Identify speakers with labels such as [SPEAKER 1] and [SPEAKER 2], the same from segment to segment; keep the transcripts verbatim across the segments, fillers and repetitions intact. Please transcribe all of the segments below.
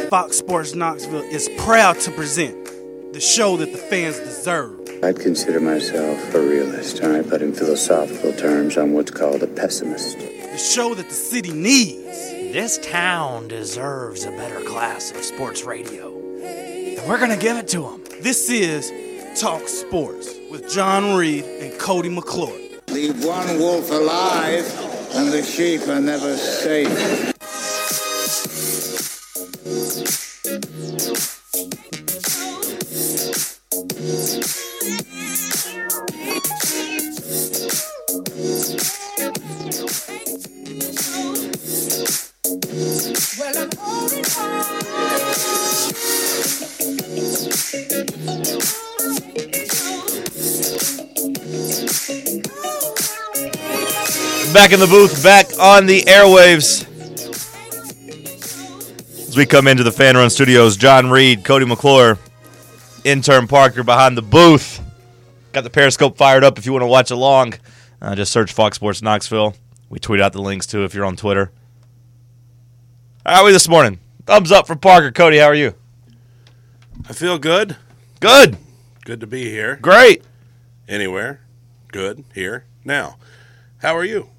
[SPEAKER 1] Fox Sports Knoxville is proud to present the show that the fans deserve.
[SPEAKER 2] I'd consider myself a realist, all right, but in philosophical terms, I'm what's called a pessimist.
[SPEAKER 1] The show that the city needs.
[SPEAKER 3] This town deserves a better class of sports radio, and we're going to give it to them.
[SPEAKER 1] This is Talk Sports with John Reed and Cody McClure.
[SPEAKER 4] Leave one wolf alive, and the sheep are never safe.
[SPEAKER 5] Back in the booth, back on the airwaves. As we come into the Fan Run Studios, John Reed, Cody McClure, intern Parker behind the booth. Got the Periscope fired up if you want to watch along. Uh, just search Fox Sports Knoxville. We tweet out the links too if you're on Twitter. How are we this morning? Thumbs up for Parker. Cody, how are you?
[SPEAKER 6] I feel good.
[SPEAKER 5] Good.
[SPEAKER 6] Good to be here.
[SPEAKER 5] Great.
[SPEAKER 6] Anywhere. Good. Here. Now. How are you?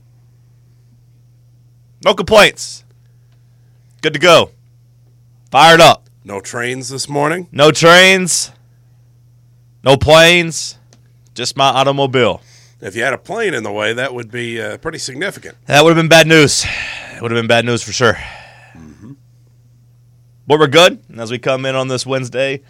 [SPEAKER 5] No complaints. Good to go. Fired up.
[SPEAKER 6] No trains this morning?
[SPEAKER 5] No trains. No planes. Just my automobile.
[SPEAKER 6] If you had a plane in the way, that would be uh, pretty significant.
[SPEAKER 5] That would have been bad news. It would have been bad news for sure.
[SPEAKER 6] Mm-hmm.
[SPEAKER 5] But we're good. And as we come in on this Wednesday,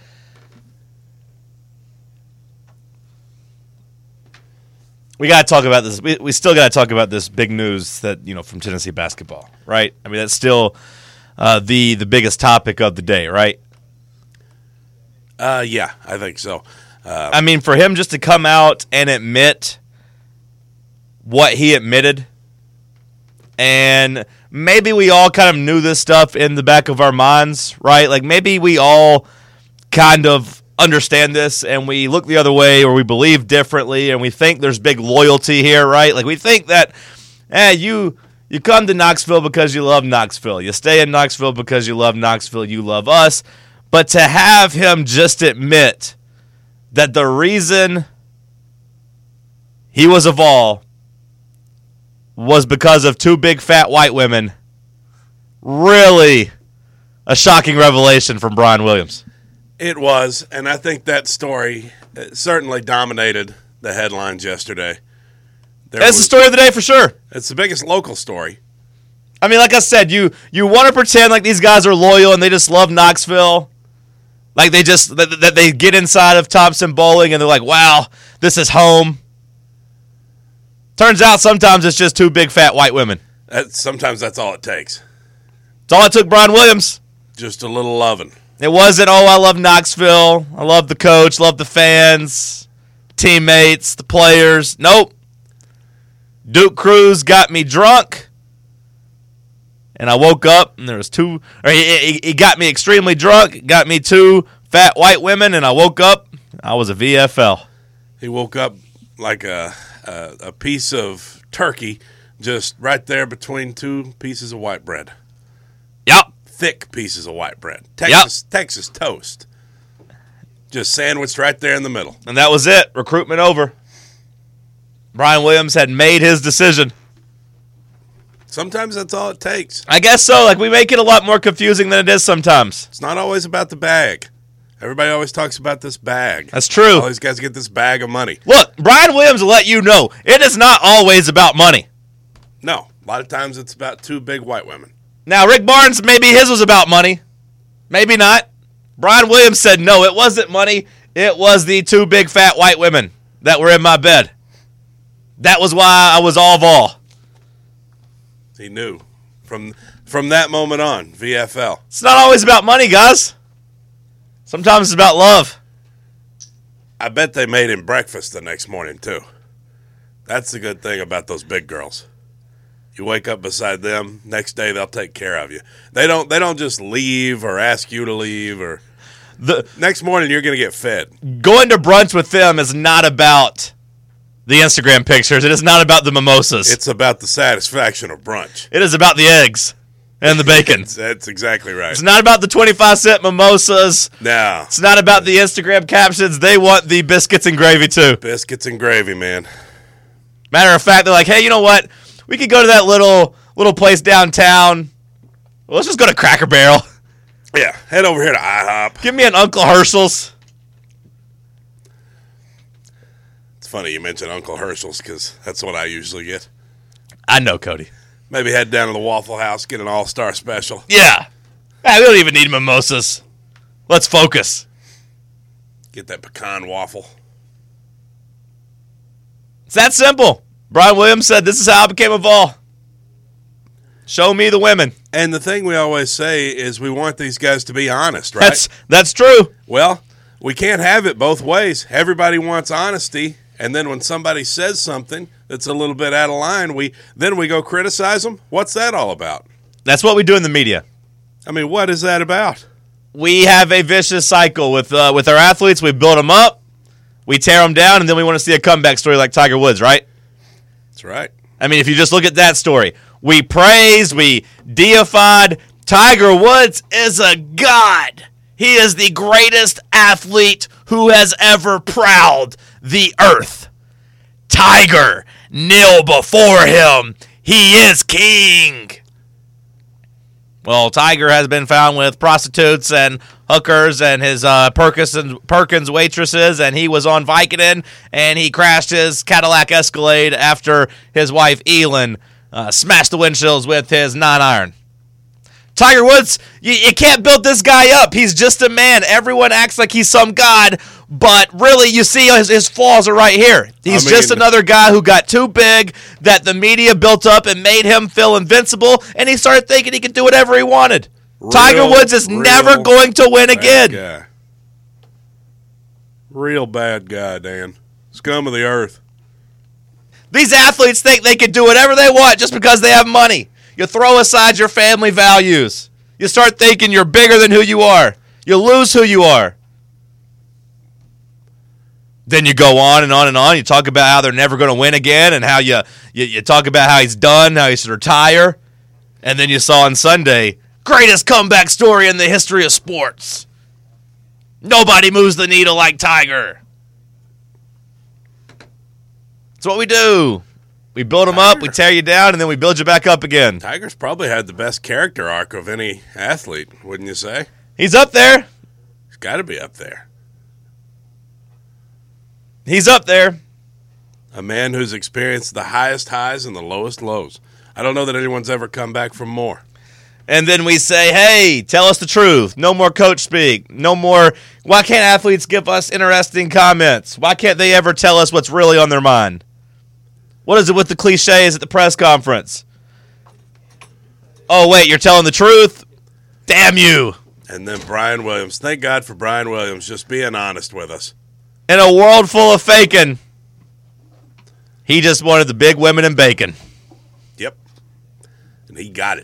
[SPEAKER 5] we got to talk about this. We, we still got to talk about this big news that, you know, from Tennessee basketball, right? I mean, that's still uh, the the biggest topic of the day, right?
[SPEAKER 6] Uh, yeah, I think so. Uh,
[SPEAKER 5] I mean, for him just to come out and admit what he admitted, and maybe we all kind of knew this stuff in the back of our minds, right? Like maybe we all kind of understand this and we look the other way or we believe differently and we think there's big loyalty here, right? Like we think that, eh, you you come to Knoxville because you love Knoxville. You stay in Knoxville because you love Knoxville. You love us. But to have him just admit that the reason he was a Vol was because of two big fat white women, really a shocking revelation from Brian Williams.
[SPEAKER 6] It was, and I think that story certainly dominated the headlines yesterday. There
[SPEAKER 5] That's
[SPEAKER 6] was,
[SPEAKER 5] the story of the day for sure.
[SPEAKER 6] It's the biggest local story.
[SPEAKER 5] I mean, like I said, you you want to pretend like these guys are loyal and they just love Knoxville. Like they just, that, that they get inside of Thompson Bowling and they're like, wow, this is home. Turns out sometimes it's just two big fat white women.
[SPEAKER 6] That, sometimes that's all it takes.
[SPEAKER 5] It's all it took Brian Williams.
[SPEAKER 6] Just a little loving.
[SPEAKER 5] It wasn't, oh, I love Knoxville. I love the coach, love the fans, teammates, the players. Nope. Duke Cruz got me drunk, and I woke up, and there was two, or he, he, he got me extremely drunk, got me two fat white women, and I woke up, I was a V F L.
[SPEAKER 6] He woke up like a, a, a piece of turkey just right there between two pieces of white bread.
[SPEAKER 5] Yep.
[SPEAKER 6] Thick pieces of white bread. Texas yep. Texas toast. Just sandwiched right there in the middle.
[SPEAKER 5] And that was it. Recruitment over. Brian Williams had made his decision.
[SPEAKER 6] Sometimes that's all it takes.
[SPEAKER 5] I guess so. Like, we make it a lot more confusing than it is sometimes.
[SPEAKER 6] It's not always about the bag. Everybody always talks about this bag.
[SPEAKER 5] That's true.
[SPEAKER 6] All these guys get this bag of money.
[SPEAKER 5] Look, Brian Williams will let you know it is not always about money.
[SPEAKER 6] No. A lot of times it's about two big white women.
[SPEAKER 5] Now, Rick Barnes, maybe his was about money. Maybe not. Brian Williams said, no, it wasn't money. It was the two big fat white women that were in my bed. That was why I was all Vol.
[SPEAKER 6] He knew. From from that moment on, V F L.
[SPEAKER 5] It's not always about money, guys. Sometimes it's about love.
[SPEAKER 6] I bet they made him breakfast the next morning, too. That's the good thing about those big girls. You wake up beside them, next day they'll take care of you. They don't they don't just leave or ask you to leave or the next morning you're going to get fed.
[SPEAKER 5] Going to brunch with them is not about the Instagram pictures. It is not about the mimosas.
[SPEAKER 6] It's about the satisfaction of brunch.
[SPEAKER 5] It is about the eggs. and the bacon.
[SPEAKER 6] That's, that's exactly right.
[SPEAKER 5] It's not about the twenty-five cent mimosas.
[SPEAKER 6] No.
[SPEAKER 5] It's not about the Instagram captions. They want the biscuits and gravy, too.
[SPEAKER 6] Biscuits and gravy, man.
[SPEAKER 5] Matter of fact, they're like, hey, you know what? We could go to that little little place downtown. Well, let's just go to Cracker Barrel.
[SPEAKER 6] Yeah, head over here to IHOP.
[SPEAKER 5] Give me an Uncle Herschel's.
[SPEAKER 6] It's funny you mentioned Uncle Herschel's because that's what I usually get.
[SPEAKER 5] I know, Cody.
[SPEAKER 6] Maybe head down to the Waffle House, get an all-star special.
[SPEAKER 5] Yeah. Ah, we don't even need mimosas. Let's focus.
[SPEAKER 6] Get that pecan waffle.
[SPEAKER 5] It's that simple. Brian Williams said, this is how I became a Vol. Show me the women.
[SPEAKER 6] And the thing we always say is we want these guys to be honest, right?
[SPEAKER 5] That's that's true.
[SPEAKER 6] Well, we can't have it both ways. Everybody wants honesty, and then when somebody says something that's a little bit out of line, we then we go criticize them. What's that all about?
[SPEAKER 5] That's what we do in the media.
[SPEAKER 6] I mean, what is that about?
[SPEAKER 5] We have a vicious cycle with uh, with our athletes. We build them up, we tear them down, and then we want to see a comeback story like Tiger Woods, right?
[SPEAKER 6] That's right.
[SPEAKER 5] I mean, if you just look at that story, we praised, we deified. Tiger Woods is a god. He is the greatest athlete who has ever prowled the earth. Tiger, kneel before him. He is king. Well, Tiger has been found with prostitutes and hookers and his uh, Perkins, and Perkins waitresses, and he was on Vicodin, and he crashed his Cadillac Escalade after his wife, Elin, uh, smashed the windshields with his nine-iron. Tiger Woods, you, you can't build this guy up. He's just a man. Everyone acts like he's some god, but really, you see his, his flaws are right here. He's
[SPEAKER 6] I mean,
[SPEAKER 5] just another guy who got too big, that the media built up and made him feel invincible, and he started thinking he could do whatever he wanted.
[SPEAKER 6] Real,
[SPEAKER 5] Tiger Woods is
[SPEAKER 6] real
[SPEAKER 5] never going to win
[SPEAKER 6] bad
[SPEAKER 5] again.
[SPEAKER 6] Guy. Real bad guy, Dan. Scum of the earth.
[SPEAKER 5] These athletes think they can do whatever they want just because they have money. You throw aside your family values. You start thinking you're bigger than who you are. You lose who you are. Then you go on and on and on. You talk about how they're never going to win again and how you, you, you talk about how he's done, how he should retire. And then you saw on Sunday, greatest comeback story in the history of sports. Nobody moves the needle like Tiger. That's what we do. We build them up, we tear you down, and then we build you back up again.
[SPEAKER 6] Tiger's probably had the best character arc of any athlete, wouldn't you say?
[SPEAKER 5] He's up there.
[SPEAKER 6] He's got to be up there.
[SPEAKER 5] He's up there.
[SPEAKER 6] A man who's experienced the highest highs and the lowest lows. I don't know that anyone's ever come back from more.
[SPEAKER 5] And then we say, hey, tell us the truth. No more coach speak. No more. Why can't athletes give us interesting comments? Why can't they ever tell us what's really on their mind? What is it with the cliches at the press conference? Oh, wait, you're telling the truth? Damn you.
[SPEAKER 6] And then Brian Williams. Thank God for Brian Williams just being honest with us.
[SPEAKER 5] In a world full of faking, he just wanted the big women and bacon.
[SPEAKER 6] Yep. And he got it.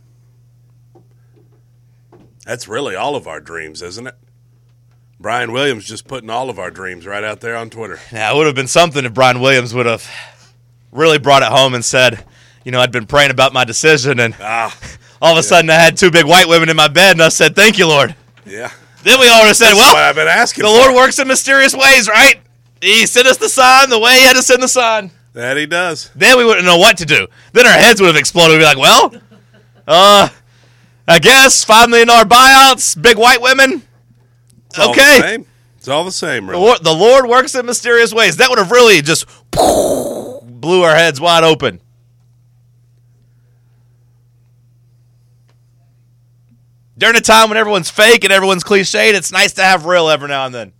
[SPEAKER 6] That's really all of our dreams, isn't it? Brian Williams just putting all of our dreams right out there on Twitter.
[SPEAKER 5] Now, it would have been something if Brian Williams would have really brought it home and said, you know, I'd been praying about my decision, and
[SPEAKER 6] Ah,
[SPEAKER 5] all of a
[SPEAKER 6] yeah.
[SPEAKER 5] sudden I had two big white women in my bed, and I said, thank you, Lord.
[SPEAKER 6] yeah.
[SPEAKER 5] Then we all would have said,
[SPEAKER 6] That's
[SPEAKER 5] well,
[SPEAKER 6] what I've been asking
[SPEAKER 5] the
[SPEAKER 6] for.
[SPEAKER 5] Lord works in mysterious ways, right? He sent us the sign the way he had to send the sign.
[SPEAKER 6] That he does.
[SPEAKER 5] Then we wouldn't know what to do. Then our heads would have exploded. We'd be like, well, uh, I guess five million dollars buyouts, big white women.
[SPEAKER 6] It's all
[SPEAKER 5] Okay.
[SPEAKER 6] the same. It's all the same,
[SPEAKER 5] The
[SPEAKER 6] really.
[SPEAKER 5] Lord, the Lord works in mysterious ways. That would have really just blew our heads wide open. During a time when everyone's fake and everyone's cliched, it's nice to have real every now and then.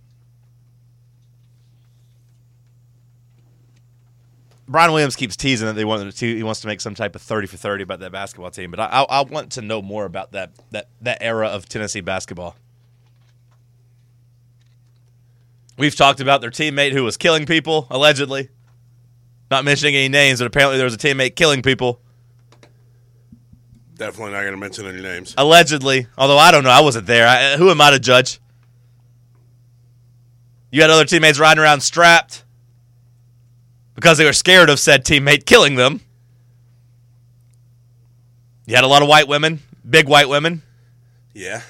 [SPEAKER 5] Brian Williams keeps teasing that they want to, he wants to make some type of thirty for thirty about that basketball team, but I, I, I want to know more about that, that, that era of Tennessee basketball. We've talked about their teammate who was killing people, allegedly. Not mentioning any names, but apparently there was a teammate killing people.
[SPEAKER 6] Definitely not going to mention any names.
[SPEAKER 5] Allegedly. Although I don't know. I wasn't there. I, who am I to judge? You had other teammates riding around strapped because they were scared of said teammate killing them. You had a lot of white women, big white women.
[SPEAKER 6] Yeah.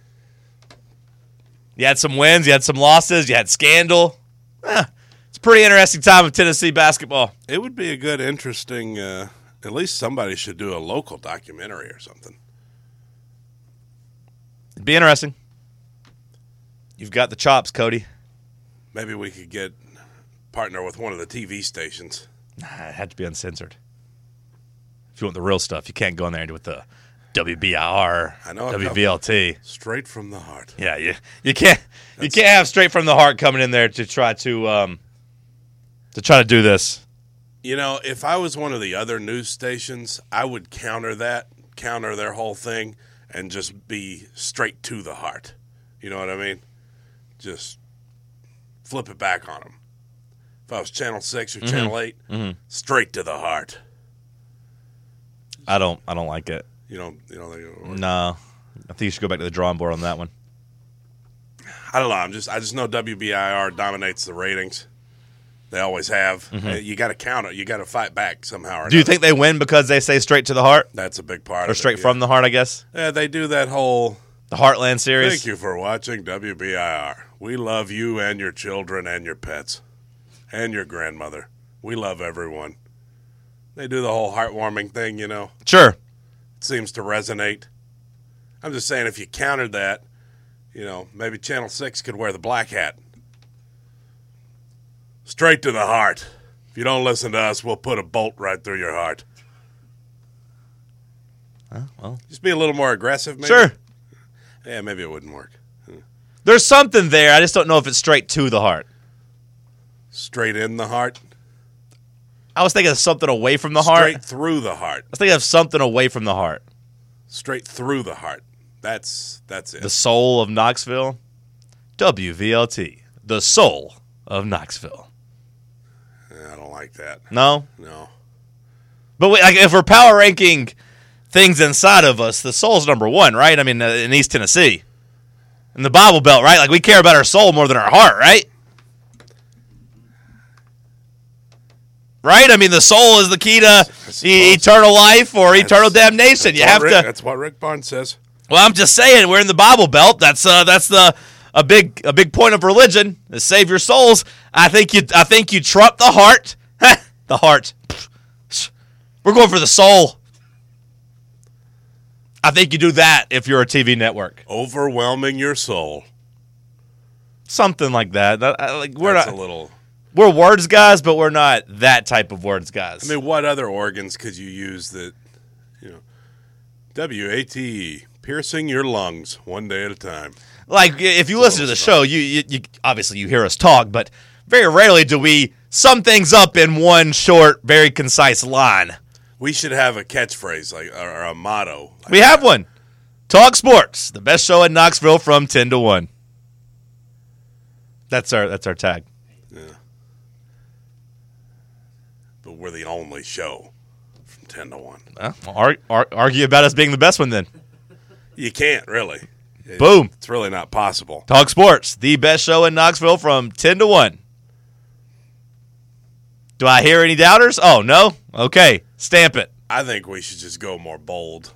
[SPEAKER 5] You had some wins, you had some losses, you had scandal. Eh, it's a pretty interesting time of Tennessee basketball.
[SPEAKER 6] It would be a good, interesting, uh, at least somebody should do a local documentary or something.
[SPEAKER 5] It'd be interesting. You've got the chops, Cody.
[SPEAKER 6] Maybe we could get partner with one of the T V stations.
[SPEAKER 5] Nah, it had to be uncensored. If you want the real stuff, you can't go in there and do it with the W B I R,
[SPEAKER 6] I know,
[SPEAKER 5] W V L T.
[SPEAKER 6] Straight from the heart.
[SPEAKER 5] Yeah, you you can't That's, you can't have straight from the heart coming in there to try to um to try to do this.
[SPEAKER 6] You know, if I was one of the other news stations, I would counter that, counter their whole thing, and just be straight to the heart. You know what I mean? Just flip it back on them. If I was Channel Six or mm-hmm. Channel Eight, mm-hmm. straight to the heart.
[SPEAKER 5] I don't I don't like it.
[SPEAKER 6] You don't, you know, they,
[SPEAKER 5] no. I think you should go back to the drawing board on that one.
[SPEAKER 6] I don't know. I'm just, I just know W B I R dominates the ratings. They always have. Mm-hmm. You got to counter. You got to fight back somehow. Or
[SPEAKER 5] do you think they win because they say straight to the heart?
[SPEAKER 6] That's a big part.
[SPEAKER 5] Or
[SPEAKER 6] of
[SPEAKER 5] straight
[SPEAKER 6] it, yeah.
[SPEAKER 5] from the heart, I guess.
[SPEAKER 6] Yeah, they do that whole
[SPEAKER 5] the Heartland series.
[SPEAKER 6] Thank you for watching W B I R. We love you and your children and your pets and your grandmother. We love everyone. They do the whole heartwarming thing, you know.
[SPEAKER 5] Sure.
[SPEAKER 6] Seems to resonate. I'm just saying, if you countered that, you know, maybe Channel six could wear the black hat. Straight to the heart. If you don't listen to us, we'll put a bolt right through your heart.
[SPEAKER 5] Uh, well,
[SPEAKER 6] just be a little more aggressive, maybe.
[SPEAKER 5] Sure.
[SPEAKER 6] Yeah, maybe it wouldn't work.
[SPEAKER 5] There's something there. I just don't know if it's straight to the heart.
[SPEAKER 6] Straight in the heart?
[SPEAKER 5] I was thinking of something away from the heart.
[SPEAKER 6] Straight through the heart.
[SPEAKER 5] I was thinking of something away from the heart.
[SPEAKER 6] Straight through the heart. That's that's it.
[SPEAKER 5] The soul of Knoxville. W V L T. The soul of Knoxville.
[SPEAKER 6] I don't like that.
[SPEAKER 5] No?
[SPEAKER 6] No.
[SPEAKER 5] But we, like, if we're power ranking things inside of us, the soul's number one, right? I mean, uh, in East Tennessee. In the Bible Belt, right? Like, we care about our soul more than our heart, right? Right? I mean, the soul is the key to e- eternal life or that's, eternal damnation. You have
[SPEAKER 6] Rick,
[SPEAKER 5] to.
[SPEAKER 6] That's what Rick Barnes says.
[SPEAKER 5] Well, I'm just saying, we're in the Bible Belt. That's uh, that's the a big a big point of religion to save your souls. I think you I think you trump the heart. The heart. We're going for the soul. I think you do that if you're a T V network.
[SPEAKER 6] Overwhelming your soul.
[SPEAKER 5] Something like that. that like we're
[SPEAKER 6] that's
[SPEAKER 5] not
[SPEAKER 6] a little.
[SPEAKER 5] We're words guys, but we're not that type of words guys.
[SPEAKER 6] I mean, what other organs could you use that, you know, W A T E, piercing your lungs one day at a time.
[SPEAKER 5] Like, if you listen to the show, you, you, you obviously you hear us talk, but very rarely do we sum things up in one short, very concise line.
[SPEAKER 6] We should have a catchphrase, like or a motto. Like
[SPEAKER 5] we have one. Talk Sports, the best show in Knoxville from ten to one. That's our that's our tag.
[SPEAKER 6] Yeah. But we're the only show from ten to one.
[SPEAKER 5] Well, ar- ar- argue about us being the best one then.
[SPEAKER 6] You can't, really. It,
[SPEAKER 5] Boom.
[SPEAKER 6] It's really not possible.
[SPEAKER 5] Talk Sports, the best show in Knoxville from ten to one. Do I hear any doubters? Oh, no? Okay. Stamp it.
[SPEAKER 6] I think we should just go more bold.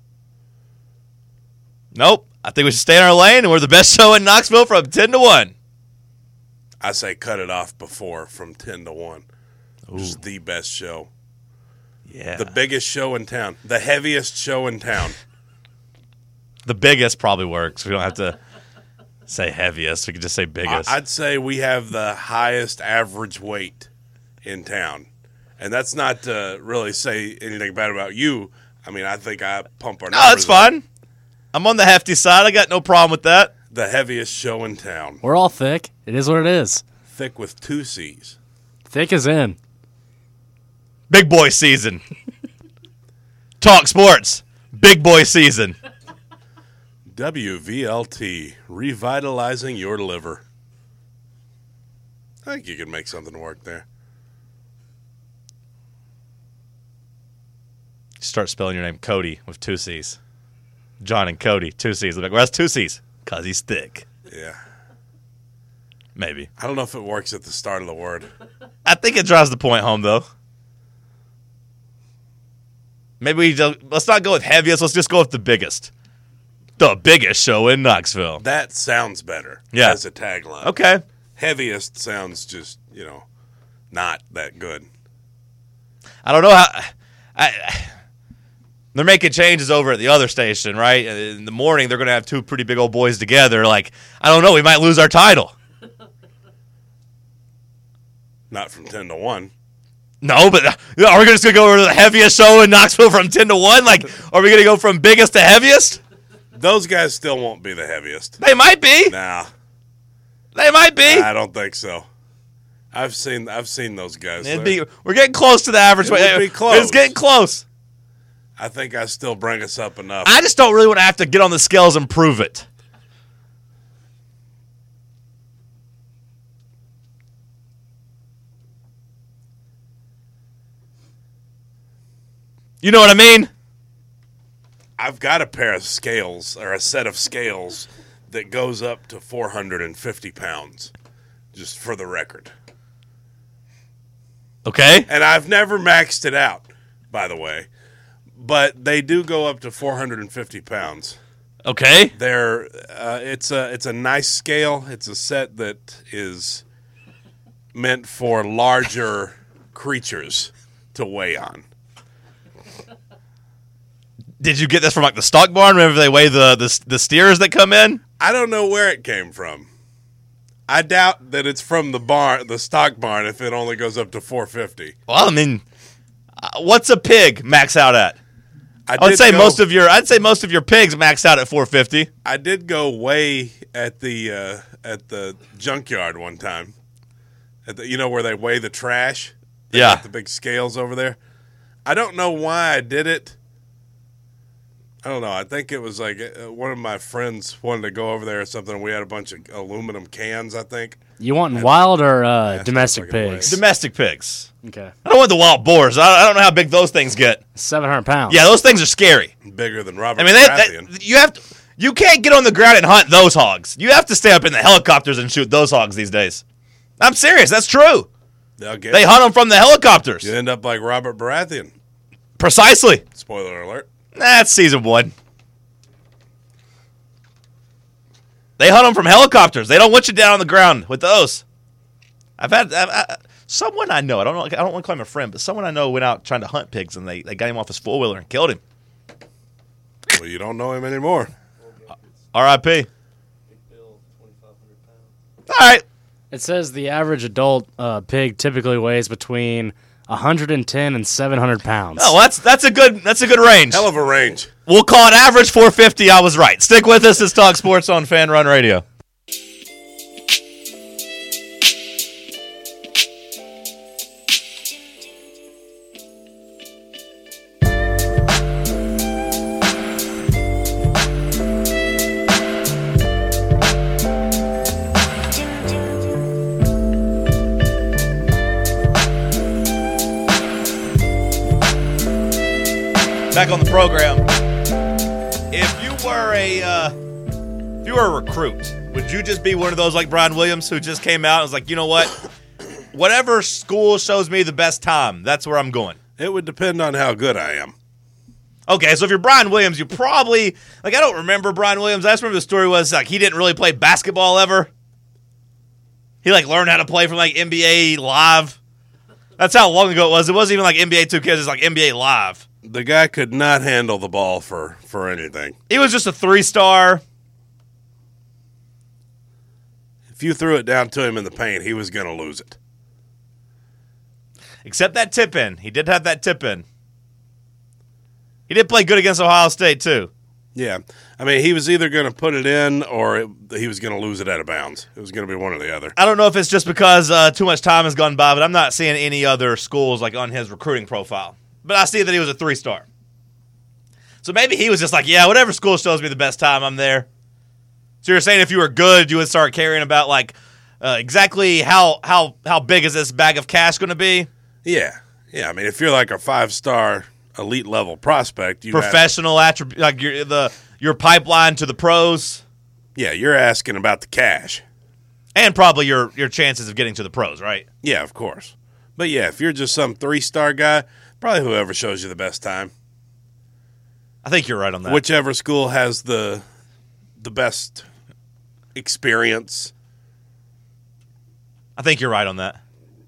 [SPEAKER 5] Nope. I think we should stay in our lane, and we're the best show in Knoxville from ten to one.
[SPEAKER 6] I say cut it off before from ten to one.
[SPEAKER 5] Ooh.
[SPEAKER 6] Just the best show.
[SPEAKER 5] Yeah.
[SPEAKER 6] The biggest show in town. The heaviest show in town.
[SPEAKER 5] The biggest probably works. We don't have to say heaviest. We could just say biggest.
[SPEAKER 6] I'd say we have the highest average weight in town. And that's not to really say anything bad about you. I mean, I think I pump our numbers.
[SPEAKER 5] No, that's fine. I'm on the hefty side. I got no problem with that.
[SPEAKER 6] The heaviest show in town.
[SPEAKER 7] We're all thick. It is what it is.
[SPEAKER 6] Thick with two C's.
[SPEAKER 7] Thick is in.
[SPEAKER 5] Big boy season. Talk Sports. Big boy season.
[SPEAKER 6] W V L T, revitalizing your liver. I think you can make something work there.
[SPEAKER 5] Start spelling your name Cody with two C's. John and Cody, two C's. I'm like, well, that's two C's. Because he's thick.
[SPEAKER 6] Yeah.
[SPEAKER 5] Maybe.
[SPEAKER 6] I don't know if it works at the start of the word.
[SPEAKER 5] I think it drives the point home, though. Maybe we just, let's not go with heaviest. Let's just go with the biggest. The biggest show in Knoxville.
[SPEAKER 6] That sounds better
[SPEAKER 5] Yeah.
[SPEAKER 6] as a tagline.
[SPEAKER 5] Okay.
[SPEAKER 6] Heaviest sounds just, you know, not that good.
[SPEAKER 5] I don't know how. I, they're making changes over at the other station, right? In the morning, they're going to have two pretty big old boys together. Like, I don't know. We might lose our title.
[SPEAKER 6] Not from ten to one.
[SPEAKER 5] No, but are we just going to go over to the heaviest show in Knoxville from ten to one? Like, are we going to go from biggest to heaviest?
[SPEAKER 6] Those guys still won't be the heaviest.
[SPEAKER 5] They might be.
[SPEAKER 6] Nah.
[SPEAKER 5] They might be.
[SPEAKER 6] I don't think so. I've seen I've seen those guys.
[SPEAKER 5] It'd be, we're getting close to the average
[SPEAKER 6] It
[SPEAKER 5] weight.
[SPEAKER 6] would be close.
[SPEAKER 5] It's getting close.
[SPEAKER 6] I think I still bring us up enough.
[SPEAKER 5] I just don't really want to have to get on the scales and prove it. You know what I mean?
[SPEAKER 6] I've got a pair of scales, or a set of scales, that goes up to four hundred fifty pounds, just for the record.
[SPEAKER 5] Okay.
[SPEAKER 6] And I've never maxed it out, by the way. But they do go up to four hundred fifty pounds.
[SPEAKER 5] Okay.
[SPEAKER 6] They're, uh, it's a it's a nice scale. It's a set that is meant for larger creatures to weigh on.
[SPEAKER 5] Did you get this from like the stock barn? Remember they weigh the, the the steers that come in?
[SPEAKER 6] I don't know where it came from. I doubt that it's from the barn, the stock barn, if it only goes up to four fifty.
[SPEAKER 5] Well, I mean, uh, what's a pig max out at?
[SPEAKER 6] I
[SPEAKER 5] I would
[SPEAKER 6] did
[SPEAKER 5] say
[SPEAKER 6] go-
[SPEAKER 5] most of your I'd say most of your pigs max out at four fifty.
[SPEAKER 6] I did go weigh at the uh, at the junkyard one time. At the, you know where they weigh the trash? They
[SPEAKER 5] Yeah.
[SPEAKER 6] got the big scales over there. I don't know why I did it. I don't know. I think it was like uh, one of my friends wanted to go over there or something. We had a bunch of aluminum cans, I think.
[SPEAKER 7] You want wild or uh,
[SPEAKER 6] Yeah,
[SPEAKER 7] domestic
[SPEAKER 6] it's like a
[SPEAKER 7] pigs?
[SPEAKER 5] Domestic pigs.
[SPEAKER 7] Okay.
[SPEAKER 5] I don't want the wild boars. I, I don't know how big those things get.
[SPEAKER 7] seven hundred pounds.
[SPEAKER 5] Yeah, those things are scary.
[SPEAKER 6] Bigger than Robert
[SPEAKER 5] I mean, they,
[SPEAKER 6] Baratheon.
[SPEAKER 5] they, you have to, you can't get on the ground and hunt those hogs. You have to stay up in the helicopters and shoot those hogs these days. I'm serious. That's true.
[SPEAKER 6] They'll get
[SPEAKER 5] They hunt them from the helicopters.
[SPEAKER 6] You end up like Robert Baratheon.
[SPEAKER 5] Precisely.
[SPEAKER 6] Spoiler alert.
[SPEAKER 5] That's season one. They hunt them from helicopters. They don't want you down on the ground with those. I've had I've, I, someone I know. I don't know. I don't want to call him a friend, but someone I know went out trying to hunt pigs, and they, they got him off his four wheeler and killed him.
[SPEAKER 6] Well, you don't know him anymore.
[SPEAKER 5] R I P All right.
[SPEAKER 7] It says the average adult uh, pig typically weighs between one hundred ten and seven hundred pounds.
[SPEAKER 5] Oh, well, that's that's a good that's a good range.
[SPEAKER 6] Hell of a range.
[SPEAKER 5] We'll call it average four fifty. I was right. Stick with us. It's Talk Sports on Fan Run Radio. Back on the program. If you were a uh, if you were a recruit, would you just be one of those like Brian Williams who just came out and was like, you know what? Whatever school shows me the best time, that's where I'm going.
[SPEAKER 6] It would depend on how good I am.
[SPEAKER 5] Okay, so if you're Brian Williams, you probably like I don't remember Brian Williams. I just remember the story was like he didn't really play basketball ever. He like learned how to play from like N B A Live. That's how long ago it was. It wasn't even like N B A two K, it was like N B A Live.
[SPEAKER 6] The guy could not handle the ball for, for anything.
[SPEAKER 5] He was just a three-star.
[SPEAKER 6] If you threw it down to him in the paint, he was going to lose it.
[SPEAKER 5] Except that tip in. He did have that tip in. He did play good against Ohio State, too.
[SPEAKER 6] Yeah. I mean, he was either going to put it in or it, he was going to lose it out of bounds. It was going to be one or the other.
[SPEAKER 5] I don't know if it's just because uh, too much time has gone by, but I'm not seeing any other schools like on his recruiting profile. But I see that he was a three-star. So maybe he was just like, yeah, whatever school shows me the best time, I'm there. So you're saying if you were good, you would start caring about, like, uh, exactly how how how big is this bag of cash going to be?
[SPEAKER 6] Yeah. Yeah. I mean, if you're like a five-star elite level prospect, you have,
[SPEAKER 5] Professional attribute, like your, the, your pipeline to the pros,
[SPEAKER 6] yeah, you're asking about the cash.
[SPEAKER 5] and probably your, your chances of getting to the pros, right?
[SPEAKER 6] Yeah, of course. But yeah, if you're just some three-star guy, probably whoever shows you the best time.
[SPEAKER 5] I think you're right on that.
[SPEAKER 6] Whichever school has the the best experience.
[SPEAKER 5] I think you're right on that.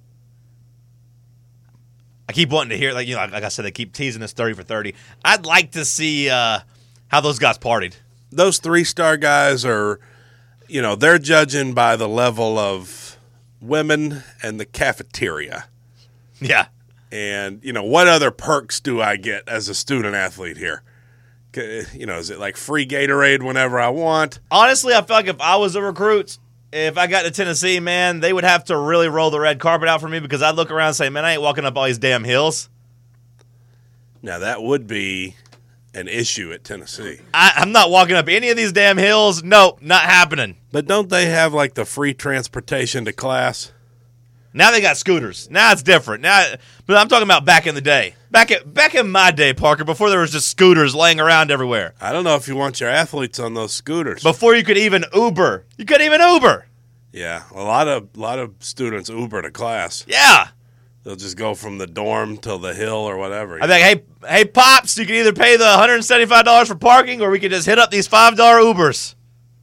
[SPEAKER 5] I keep wanting to hear, like you know, like I said, they keep teasing us thirty for thirty. I'd like to see uh, how those guys partied.
[SPEAKER 6] Those three-star guys are, you know, they're judging by the level of women and the cafeteria.
[SPEAKER 5] Yeah.
[SPEAKER 6] And, you know, what other perks do I get as a student athlete here? You know, is it like free Gatorade whenever I want?
[SPEAKER 5] Honestly, I feel like if I was a recruit, if I got to Tennessee, man, they would have to really roll the red carpet out for me because I'd look around and say, man, I ain't walking up all these damn hills.
[SPEAKER 6] Now, that would be an issue at Tennessee.
[SPEAKER 5] I, I'm not walking up any of these damn hills. Nope, not happening.
[SPEAKER 6] But don't they have, like, the free transportation to class?
[SPEAKER 5] Now they got scooters. Now it's different. Now, but I'm talking about back in the day. Back at, back in my day, Parker, before there was just scooters laying around everywhere.
[SPEAKER 6] I don't know if you want your athletes on those scooters.
[SPEAKER 5] Before you could even Uber. You couldn't even Uber.
[SPEAKER 6] Yeah, a lot of a lot of students Uber to class.
[SPEAKER 5] Yeah.
[SPEAKER 6] They'll just go from the dorm till the hill or whatever.
[SPEAKER 5] I'd be like, hey, hey, Pops, you can either pay the one hundred seventy-five dollars for parking or we can just hit up these five dollar Ubers.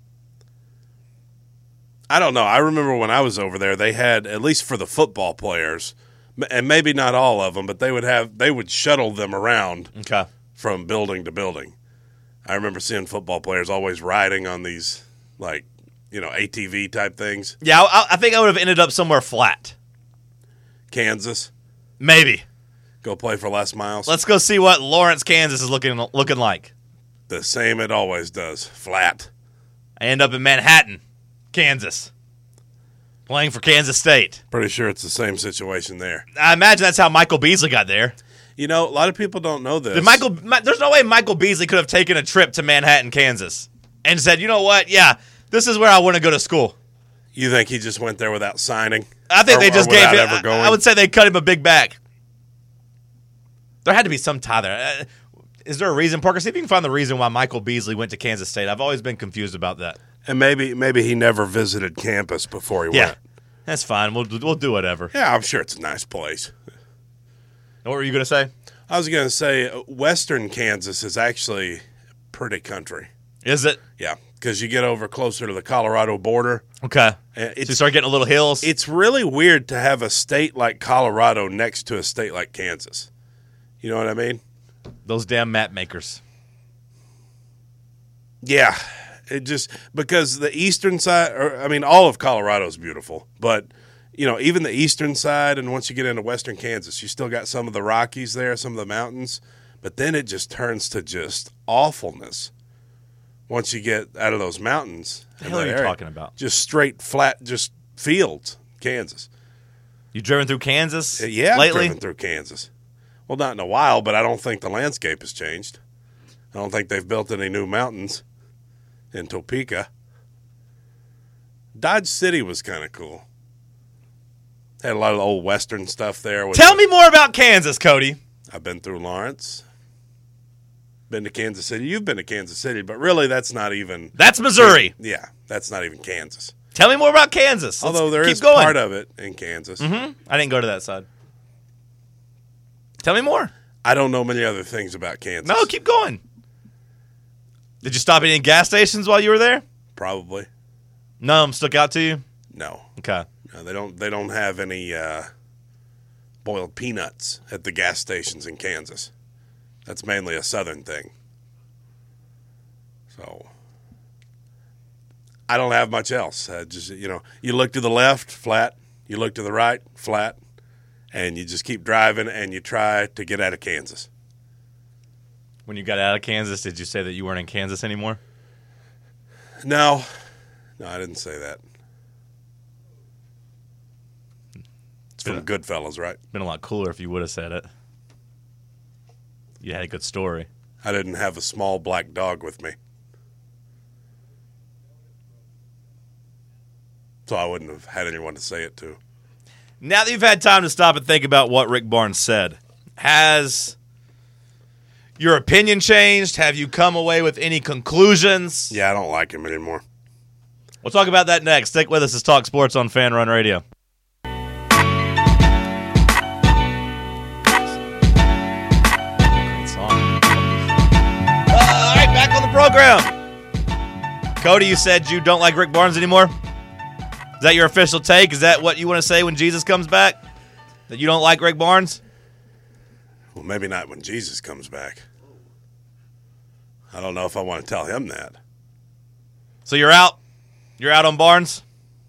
[SPEAKER 6] I don't know. I remember when I was over there, they had, at least for the football players, and maybe not all of them, but they would have they would shuttle them around
[SPEAKER 5] Okay.
[SPEAKER 6] from building to building. I remember seeing football players always riding on these, like, you know, A T V type things.
[SPEAKER 5] Yeah, I, I think I would have ended up somewhere flat.
[SPEAKER 6] Kansas,
[SPEAKER 5] Maybe.
[SPEAKER 6] go play for less miles.
[SPEAKER 5] Let's go see what Lawrence, Kansas is looking looking like.
[SPEAKER 6] The same it always does, flat.
[SPEAKER 5] I end up in Manhattan, Kansas, playing for Kansas State.
[SPEAKER 6] Pretty sure it's the same situation there.
[SPEAKER 5] I imagine that's how Michael Beasley got there.
[SPEAKER 6] You know, a lot of people don't know this.
[SPEAKER 5] Did Michael? Ma- There's no way Michael Beasley could have taken a trip to Manhattan, Kansas, and said, "You know what? Yeah, this is where I want to go to school."
[SPEAKER 6] You think he just went there without signing?
[SPEAKER 5] I think
[SPEAKER 6] Or-
[SPEAKER 5] they just
[SPEAKER 6] or
[SPEAKER 5] gave
[SPEAKER 6] without
[SPEAKER 5] him.
[SPEAKER 6] ever going?
[SPEAKER 5] I, I would say they cut him a big bag. There had to be some tie there. Uh, is there a reason, Parker? See if you can find the reason why Michael Beasley went to Kansas State. I've always been confused about that.
[SPEAKER 6] And maybe maybe he never visited campus before he
[SPEAKER 5] Yeah,
[SPEAKER 6] went.
[SPEAKER 5] that's fine. We'll we'll do whatever.
[SPEAKER 6] Yeah, I'm sure it's a nice place.
[SPEAKER 5] What were you going to say?
[SPEAKER 6] I was going to say uh, western Kansas is actually pretty country.
[SPEAKER 5] Is it?
[SPEAKER 6] Yeah, because you get over closer to the Colorado border.
[SPEAKER 5] Okay.
[SPEAKER 6] Uh,
[SPEAKER 5] So
[SPEAKER 6] It's,
[SPEAKER 5] you start getting a little hills.
[SPEAKER 6] it's really weird to have a state like Colorado next to a state like Kansas. You know what I mean?
[SPEAKER 5] Those damn map makers.
[SPEAKER 6] Yeah, it just because the eastern side, or I mean, all of Colorado is beautiful, but you know, even the eastern side, and once you get into western Kansas, you still got some of the Rockies there, some of the mountains, but then it just turns to just awfulness once you get out of those mountains.
[SPEAKER 5] The
[SPEAKER 6] in
[SPEAKER 5] hell are
[SPEAKER 6] that
[SPEAKER 5] you
[SPEAKER 6] area.
[SPEAKER 5] talking about?
[SPEAKER 6] Just straight, flat, just fields, Kansas.
[SPEAKER 5] You driven through Kansas?
[SPEAKER 6] Uh, Yeah, I've
[SPEAKER 5] lately.
[SPEAKER 6] driven through Kansas. Well, not in a while, but I don't think the landscape has changed. I don't think they've built any new mountains in Topeka. Dodge City was kind of cool. Had a lot of old Western stuff there. with
[SPEAKER 5] Tell
[SPEAKER 6] the-
[SPEAKER 5] me more about Kansas, Cody.
[SPEAKER 6] I've been through Lawrence. Been to Kansas City. You've been to Kansas City, but really that's not even...
[SPEAKER 5] That's Missouri.
[SPEAKER 6] Yeah, that's not even Kansas.
[SPEAKER 5] Tell me more about Kansas. Let's
[SPEAKER 6] Although there
[SPEAKER 5] keep
[SPEAKER 6] is
[SPEAKER 5] going.
[SPEAKER 6] part of it in Kansas.
[SPEAKER 5] Mm-hmm. I didn't go to that side. Tell me more.
[SPEAKER 6] I don't know many other things about Kansas.
[SPEAKER 5] No, keep going. Did you stop at any gas stations while you were there?
[SPEAKER 6] Probably.
[SPEAKER 5] None of them stuck out to you?
[SPEAKER 6] No.
[SPEAKER 5] Okay.
[SPEAKER 6] No, they don't. They don't have any uh, boiled peanuts at the gas stations in Kansas. That's mainly a southern thing. So I don't have much else. I just you know, you look to the left, flat. You look to the right, flat, and you just keep driving and you try to get out of Kansas.
[SPEAKER 5] When you got out of Kansas, did you say that you weren't in Kansas anymore?
[SPEAKER 6] No, no, I didn't say that. It's from Goodfellas, right?
[SPEAKER 5] Been a lot cooler if you would have said it. You had a good story.
[SPEAKER 6] I didn't have a small black dog with me. So I wouldn't have had anyone to say it to.
[SPEAKER 5] Now that you've had time to stop and think about what Rick Barnes said, has your opinion changed? Have you come away with any conclusions?
[SPEAKER 6] Yeah, I don't like him anymore.
[SPEAKER 5] We'll talk about that next. Stick with us. It's Talk Sports on Fan Run Radio. Great song. program. Cody, you said you don't like Rick Barnes anymore? Is that your official take? Is that what you want to say when Jesus comes back? That you don't like Rick Barnes?
[SPEAKER 6] Well, maybe not when Jesus comes back. I don't know if I want to tell him that.
[SPEAKER 5] So you're out? You're out on Barnes?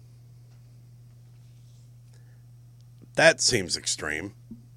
[SPEAKER 6] That seems extreme.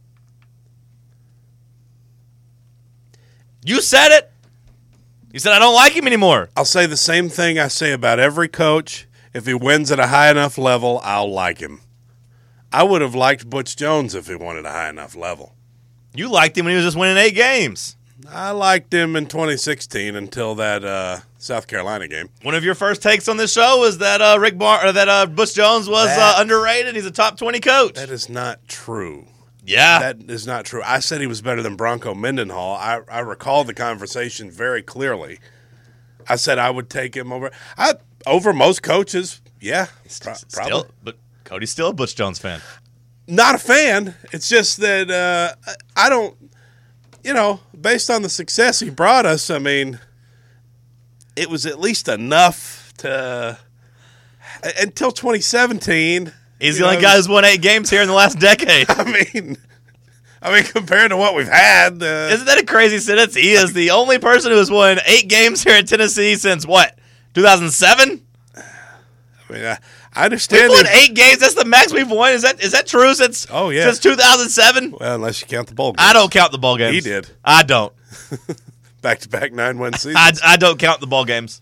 [SPEAKER 5] You said it. You said I don't like him anymore.
[SPEAKER 6] I'll say the same thing I say about every coach. If he wins at a high enough level, I'll like him. I would have liked Butch Jones if he won at a high enough level.
[SPEAKER 5] You liked him when he was just winning eight games.
[SPEAKER 6] I liked him in twenty sixteen until that uh, South Carolina game.
[SPEAKER 5] One of your first takes on this show was that uh, Rick Bar- or that uh, Butch Jones was
[SPEAKER 6] That-
[SPEAKER 5] uh, underrated. He's a top twenty coach.
[SPEAKER 6] That is not true.
[SPEAKER 5] Yeah.
[SPEAKER 6] That is not true. I said he was better than Bronco Mendenhall. I, I recall the conversation very clearly. I said I would take him over I, over most coaches. Yeah, pro- probably.
[SPEAKER 5] Still, but Cody's still a Butch Jones fan.
[SPEAKER 6] Not a fan. It's just that uh, I don't, you know, based on the success he brought us, I mean, it was at least enough to, until twenty seventeen.
[SPEAKER 5] He's
[SPEAKER 6] you
[SPEAKER 5] the only
[SPEAKER 6] know,
[SPEAKER 5] guy who's won eight games here in the last decade.
[SPEAKER 6] I mean, I mean, compared to what we've had. Uh,
[SPEAKER 5] Isn't that a crazy sentence? He is the only person who has won eight games here at Tennessee since what? two thousand seven?
[SPEAKER 6] I mean, I, I understand.
[SPEAKER 5] We've won
[SPEAKER 6] it-
[SPEAKER 5] eight games. That's the max we've won. Is that is that true since?
[SPEAKER 6] Oh, yeah.
[SPEAKER 5] Since two thousand seven.
[SPEAKER 6] Well, unless you count the bowl games.
[SPEAKER 5] I don't count the ball games.
[SPEAKER 6] He did.
[SPEAKER 5] I don't.
[SPEAKER 6] Back-to-back nine-win seasons.
[SPEAKER 5] I, I don't count the ball games.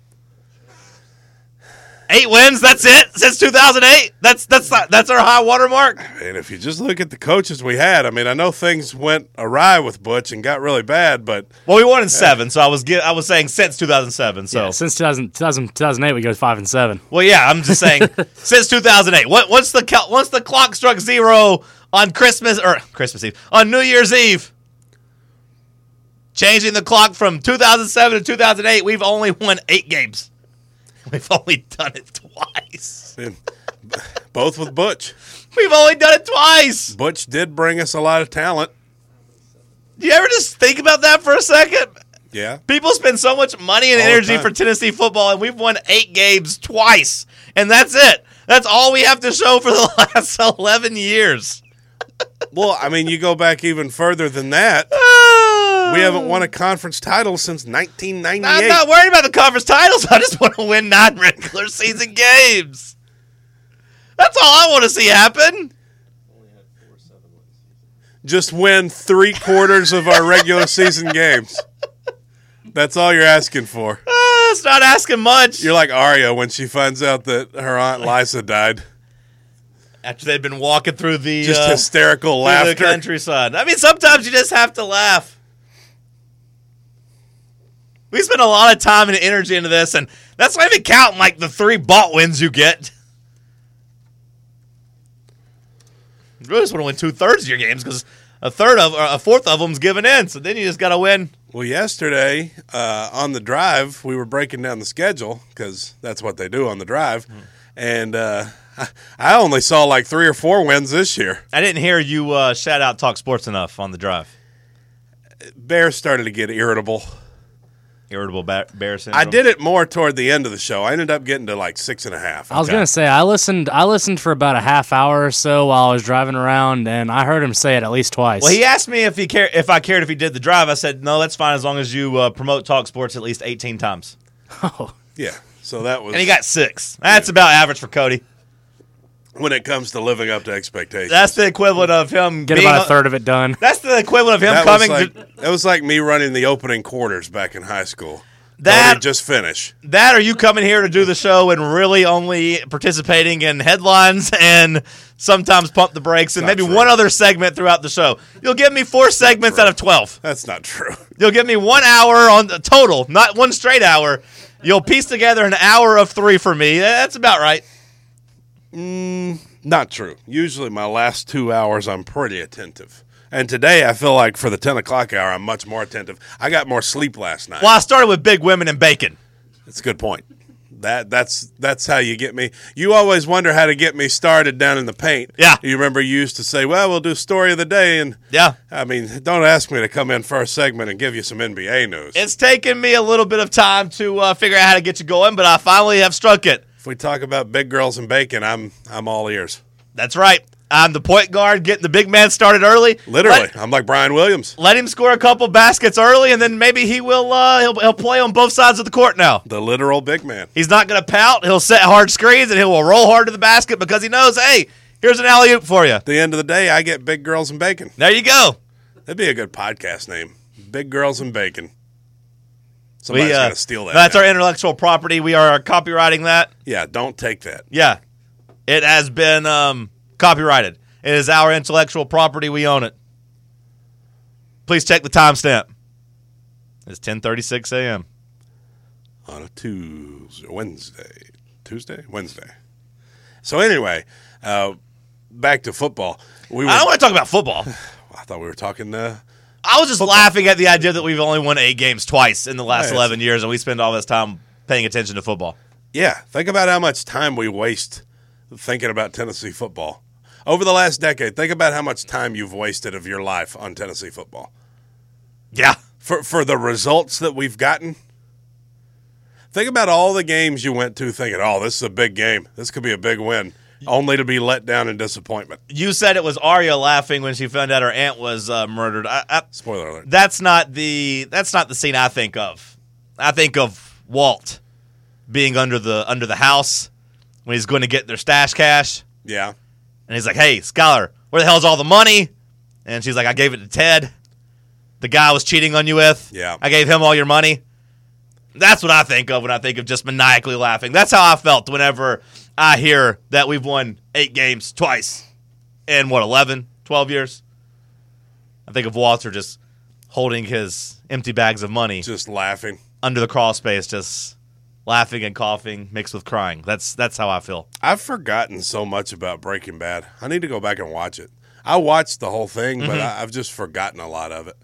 [SPEAKER 5] Eight wins. That's it since two thousand eight. That's that's that's our high water mark.
[SPEAKER 6] And if you just look at the coaches we had, I mean, I know things went awry with Butch and got really bad, but
[SPEAKER 5] Well, we won in seven, so I was get, I was saying since two thousand seven. So
[SPEAKER 7] Yeah, since two thousand, two thousand, two thousand eight, we go five and seven.
[SPEAKER 5] well, yeah, I'm just saying since two thousand eight. What, once the cal- once the clock struck zero on Christmas or Christmas Eve on New Year's Eve, changing the clock from two thousand seven to two thousand eight, we've only won eight games. We've only done it twice.
[SPEAKER 6] and both with Butch.
[SPEAKER 5] We've only done it twice.
[SPEAKER 6] Butch did bring us a lot of talent.
[SPEAKER 5] Do you ever just think about that for a second?
[SPEAKER 6] Yeah.
[SPEAKER 5] People spend so much money and
[SPEAKER 6] All the
[SPEAKER 5] energy
[SPEAKER 6] time.
[SPEAKER 5] for Tennessee football, and we've won eight games twice. And that's it. That's all we have to show for the last eleven years.
[SPEAKER 6] Well, I mean, you go back even further than that. We haven't won a conference title since nineteen ninety-eight.
[SPEAKER 5] I'm not worried about the conference titles. I just want to win nine regular season games. That's all I want to see happen.
[SPEAKER 6] Just win three quarters of our regular season games. That's all you're asking for.
[SPEAKER 5] Uh, it's not asking much.
[SPEAKER 6] You're like Arya when she finds out that her Aunt Lisa died.
[SPEAKER 5] After they've been walking through the,
[SPEAKER 6] Just
[SPEAKER 5] uh,
[SPEAKER 6] hysterical
[SPEAKER 5] through
[SPEAKER 6] laughter.
[SPEAKER 5] the countryside. I mean, sometimes you just have to laugh. We spend a lot of time and energy into this, and that's not even counting like the three bought wins you get. You really just want to win two thirds of your games because a third of, or a fourth of them's given in. So then you just got to win.
[SPEAKER 6] Well, yesterday uh, on the drive, we were breaking down the schedule because that's what they do on the drive.
[SPEAKER 5] Mm.
[SPEAKER 6] And uh, I, I only saw like three or four wins this year.
[SPEAKER 5] I didn't hear you uh, shout out Talk Sports enough on the drive.
[SPEAKER 6] Bears started to get irritable.
[SPEAKER 5] Irritable ba- bear syndrome.
[SPEAKER 6] I did it more toward the end of the show. I ended up getting to like six and a half.
[SPEAKER 7] I was
[SPEAKER 5] Okay.
[SPEAKER 7] gonna say I listened. I listened for about a half hour or so while I was driving around, and I heard him say it at least twice.
[SPEAKER 5] Well, he asked me if he care if I cared if he did the drive. I said no, that's fine as long as you uh, promote Talk Sports at least eighteen times.
[SPEAKER 7] Oh,
[SPEAKER 6] Yeah. So that was
[SPEAKER 5] And he got six. That's about average for Cody.
[SPEAKER 6] when it comes to living up to expectations.
[SPEAKER 5] That's the equivalent of him
[SPEAKER 7] get
[SPEAKER 5] being
[SPEAKER 7] about
[SPEAKER 5] a
[SPEAKER 7] a third of it done.
[SPEAKER 5] That's the equivalent of him
[SPEAKER 6] that
[SPEAKER 5] coming
[SPEAKER 6] was like,
[SPEAKER 5] to
[SPEAKER 6] that was like me running the opening quarters back in high school.
[SPEAKER 5] That-
[SPEAKER 6] That just finish.
[SPEAKER 5] that. Or you coming here to do the show and really only participating in headlines and sometimes pump the brakes and
[SPEAKER 6] Not
[SPEAKER 5] maybe
[SPEAKER 6] true.
[SPEAKER 5] one other segment throughout the show. You'll give me four segments out of twelve.
[SPEAKER 6] That's not true.
[SPEAKER 5] You'll give me one hour on the total, not one straight hour. You'll piece together an hour of three for me. That's about right.
[SPEAKER 6] Not true. Usually my last two hours I'm pretty attentive. And today I feel like for the ten o'clock hour I'm much more attentive. I got more sleep last night.
[SPEAKER 5] Well, I started with big women and bacon.
[SPEAKER 6] That's a good point. That that's that's how you get me. You always wonder how to get me started down in the paint.
[SPEAKER 5] Yeah.
[SPEAKER 6] You remember you used to say, well, we'll do story of the day. And,
[SPEAKER 5] Yeah.
[SPEAKER 6] I mean, don't ask me to come in first segment and give you some N B A news.
[SPEAKER 5] It's taken me a little bit of time to uh, figure out how to get you going, but I finally have struck it.
[SPEAKER 6] If we talk about big girls and bacon, I'm I'm all ears.
[SPEAKER 5] That's right. I'm the point guard getting the big man started early.
[SPEAKER 6] Literally.
[SPEAKER 5] Let,
[SPEAKER 6] I'm like Brian Williams.
[SPEAKER 5] let him score a couple baskets early, and then maybe he will uh, he'll, he'll play on both sides of the court now.
[SPEAKER 6] The literal big man.
[SPEAKER 5] He's not going to pout. He'll set hard screens, and he will roll hard to the basket because he knows, hey, here's an alley-oop for you.
[SPEAKER 6] At the end of the day, I get big girls and bacon.
[SPEAKER 5] There you go.
[SPEAKER 6] That'd be a good podcast name. Big girls and bacon. Somebody's
[SPEAKER 5] We, uh,
[SPEAKER 6] going to steal that.
[SPEAKER 5] That's
[SPEAKER 6] now.
[SPEAKER 5] our intellectual property. We are copywriting that.
[SPEAKER 6] Yeah, don't take that.
[SPEAKER 5] Yeah. It has been um, copyrighted. It is our intellectual property. We own it. Please check the timestamp. It's ten thirty-six a.m.
[SPEAKER 6] On a Tuesday, Wednesday, Tuesday, Wednesday. So anyway, uh, back to football. We were,
[SPEAKER 5] I don't want to talk about football.
[SPEAKER 6] I thought we were talking. Uh,
[SPEAKER 5] I was just laughing at the idea that we've only won eight games twice in the last
[SPEAKER 6] Right.
[SPEAKER 5] eleven years, and we spend all this time paying attention to football.
[SPEAKER 6] yeah, think about how much time we waste thinking about Tennessee football over the last decade. Think about how much time you've wasted of your life on Tennessee football
[SPEAKER 5] Yeah.
[SPEAKER 6] for for the results that we've gotten. Think about all the games you went to thinking, "Oh, this is a big game. This could be a big win," only to be let down in disappointment.
[SPEAKER 5] You said it was Arya laughing when she found out her aunt was uh, murdered. I, I,
[SPEAKER 6] Spoiler alert.
[SPEAKER 5] that's not the that's not the scene I think of. I think of Walt being under the under the house when he's going to get their stash cash,
[SPEAKER 6] Yeah.
[SPEAKER 5] and he's like, "Hey, Skylar, where the hell's all the money?" And she's like, "I gave it to Ted, the guy I was cheating on you with.
[SPEAKER 6] Yeah.
[SPEAKER 5] I gave him all your money." That's what I think of when I think of just maniacally laughing. That's how I felt whenever I hear that we've won eight games twice in, what, eleven, twelve years? I think of Walter just holding his empty bags of money
[SPEAKER 6] Just laughing.
[SPEAKER 5] under the crawl space, just laughing and coughing mixed with crying. That's that's how I feel.
[SPEAKER 6] I've forgotten so much about Breaking Bad. I need to go back and watch it. I watched the whole thing, but I, I've just forgotten a lot of it.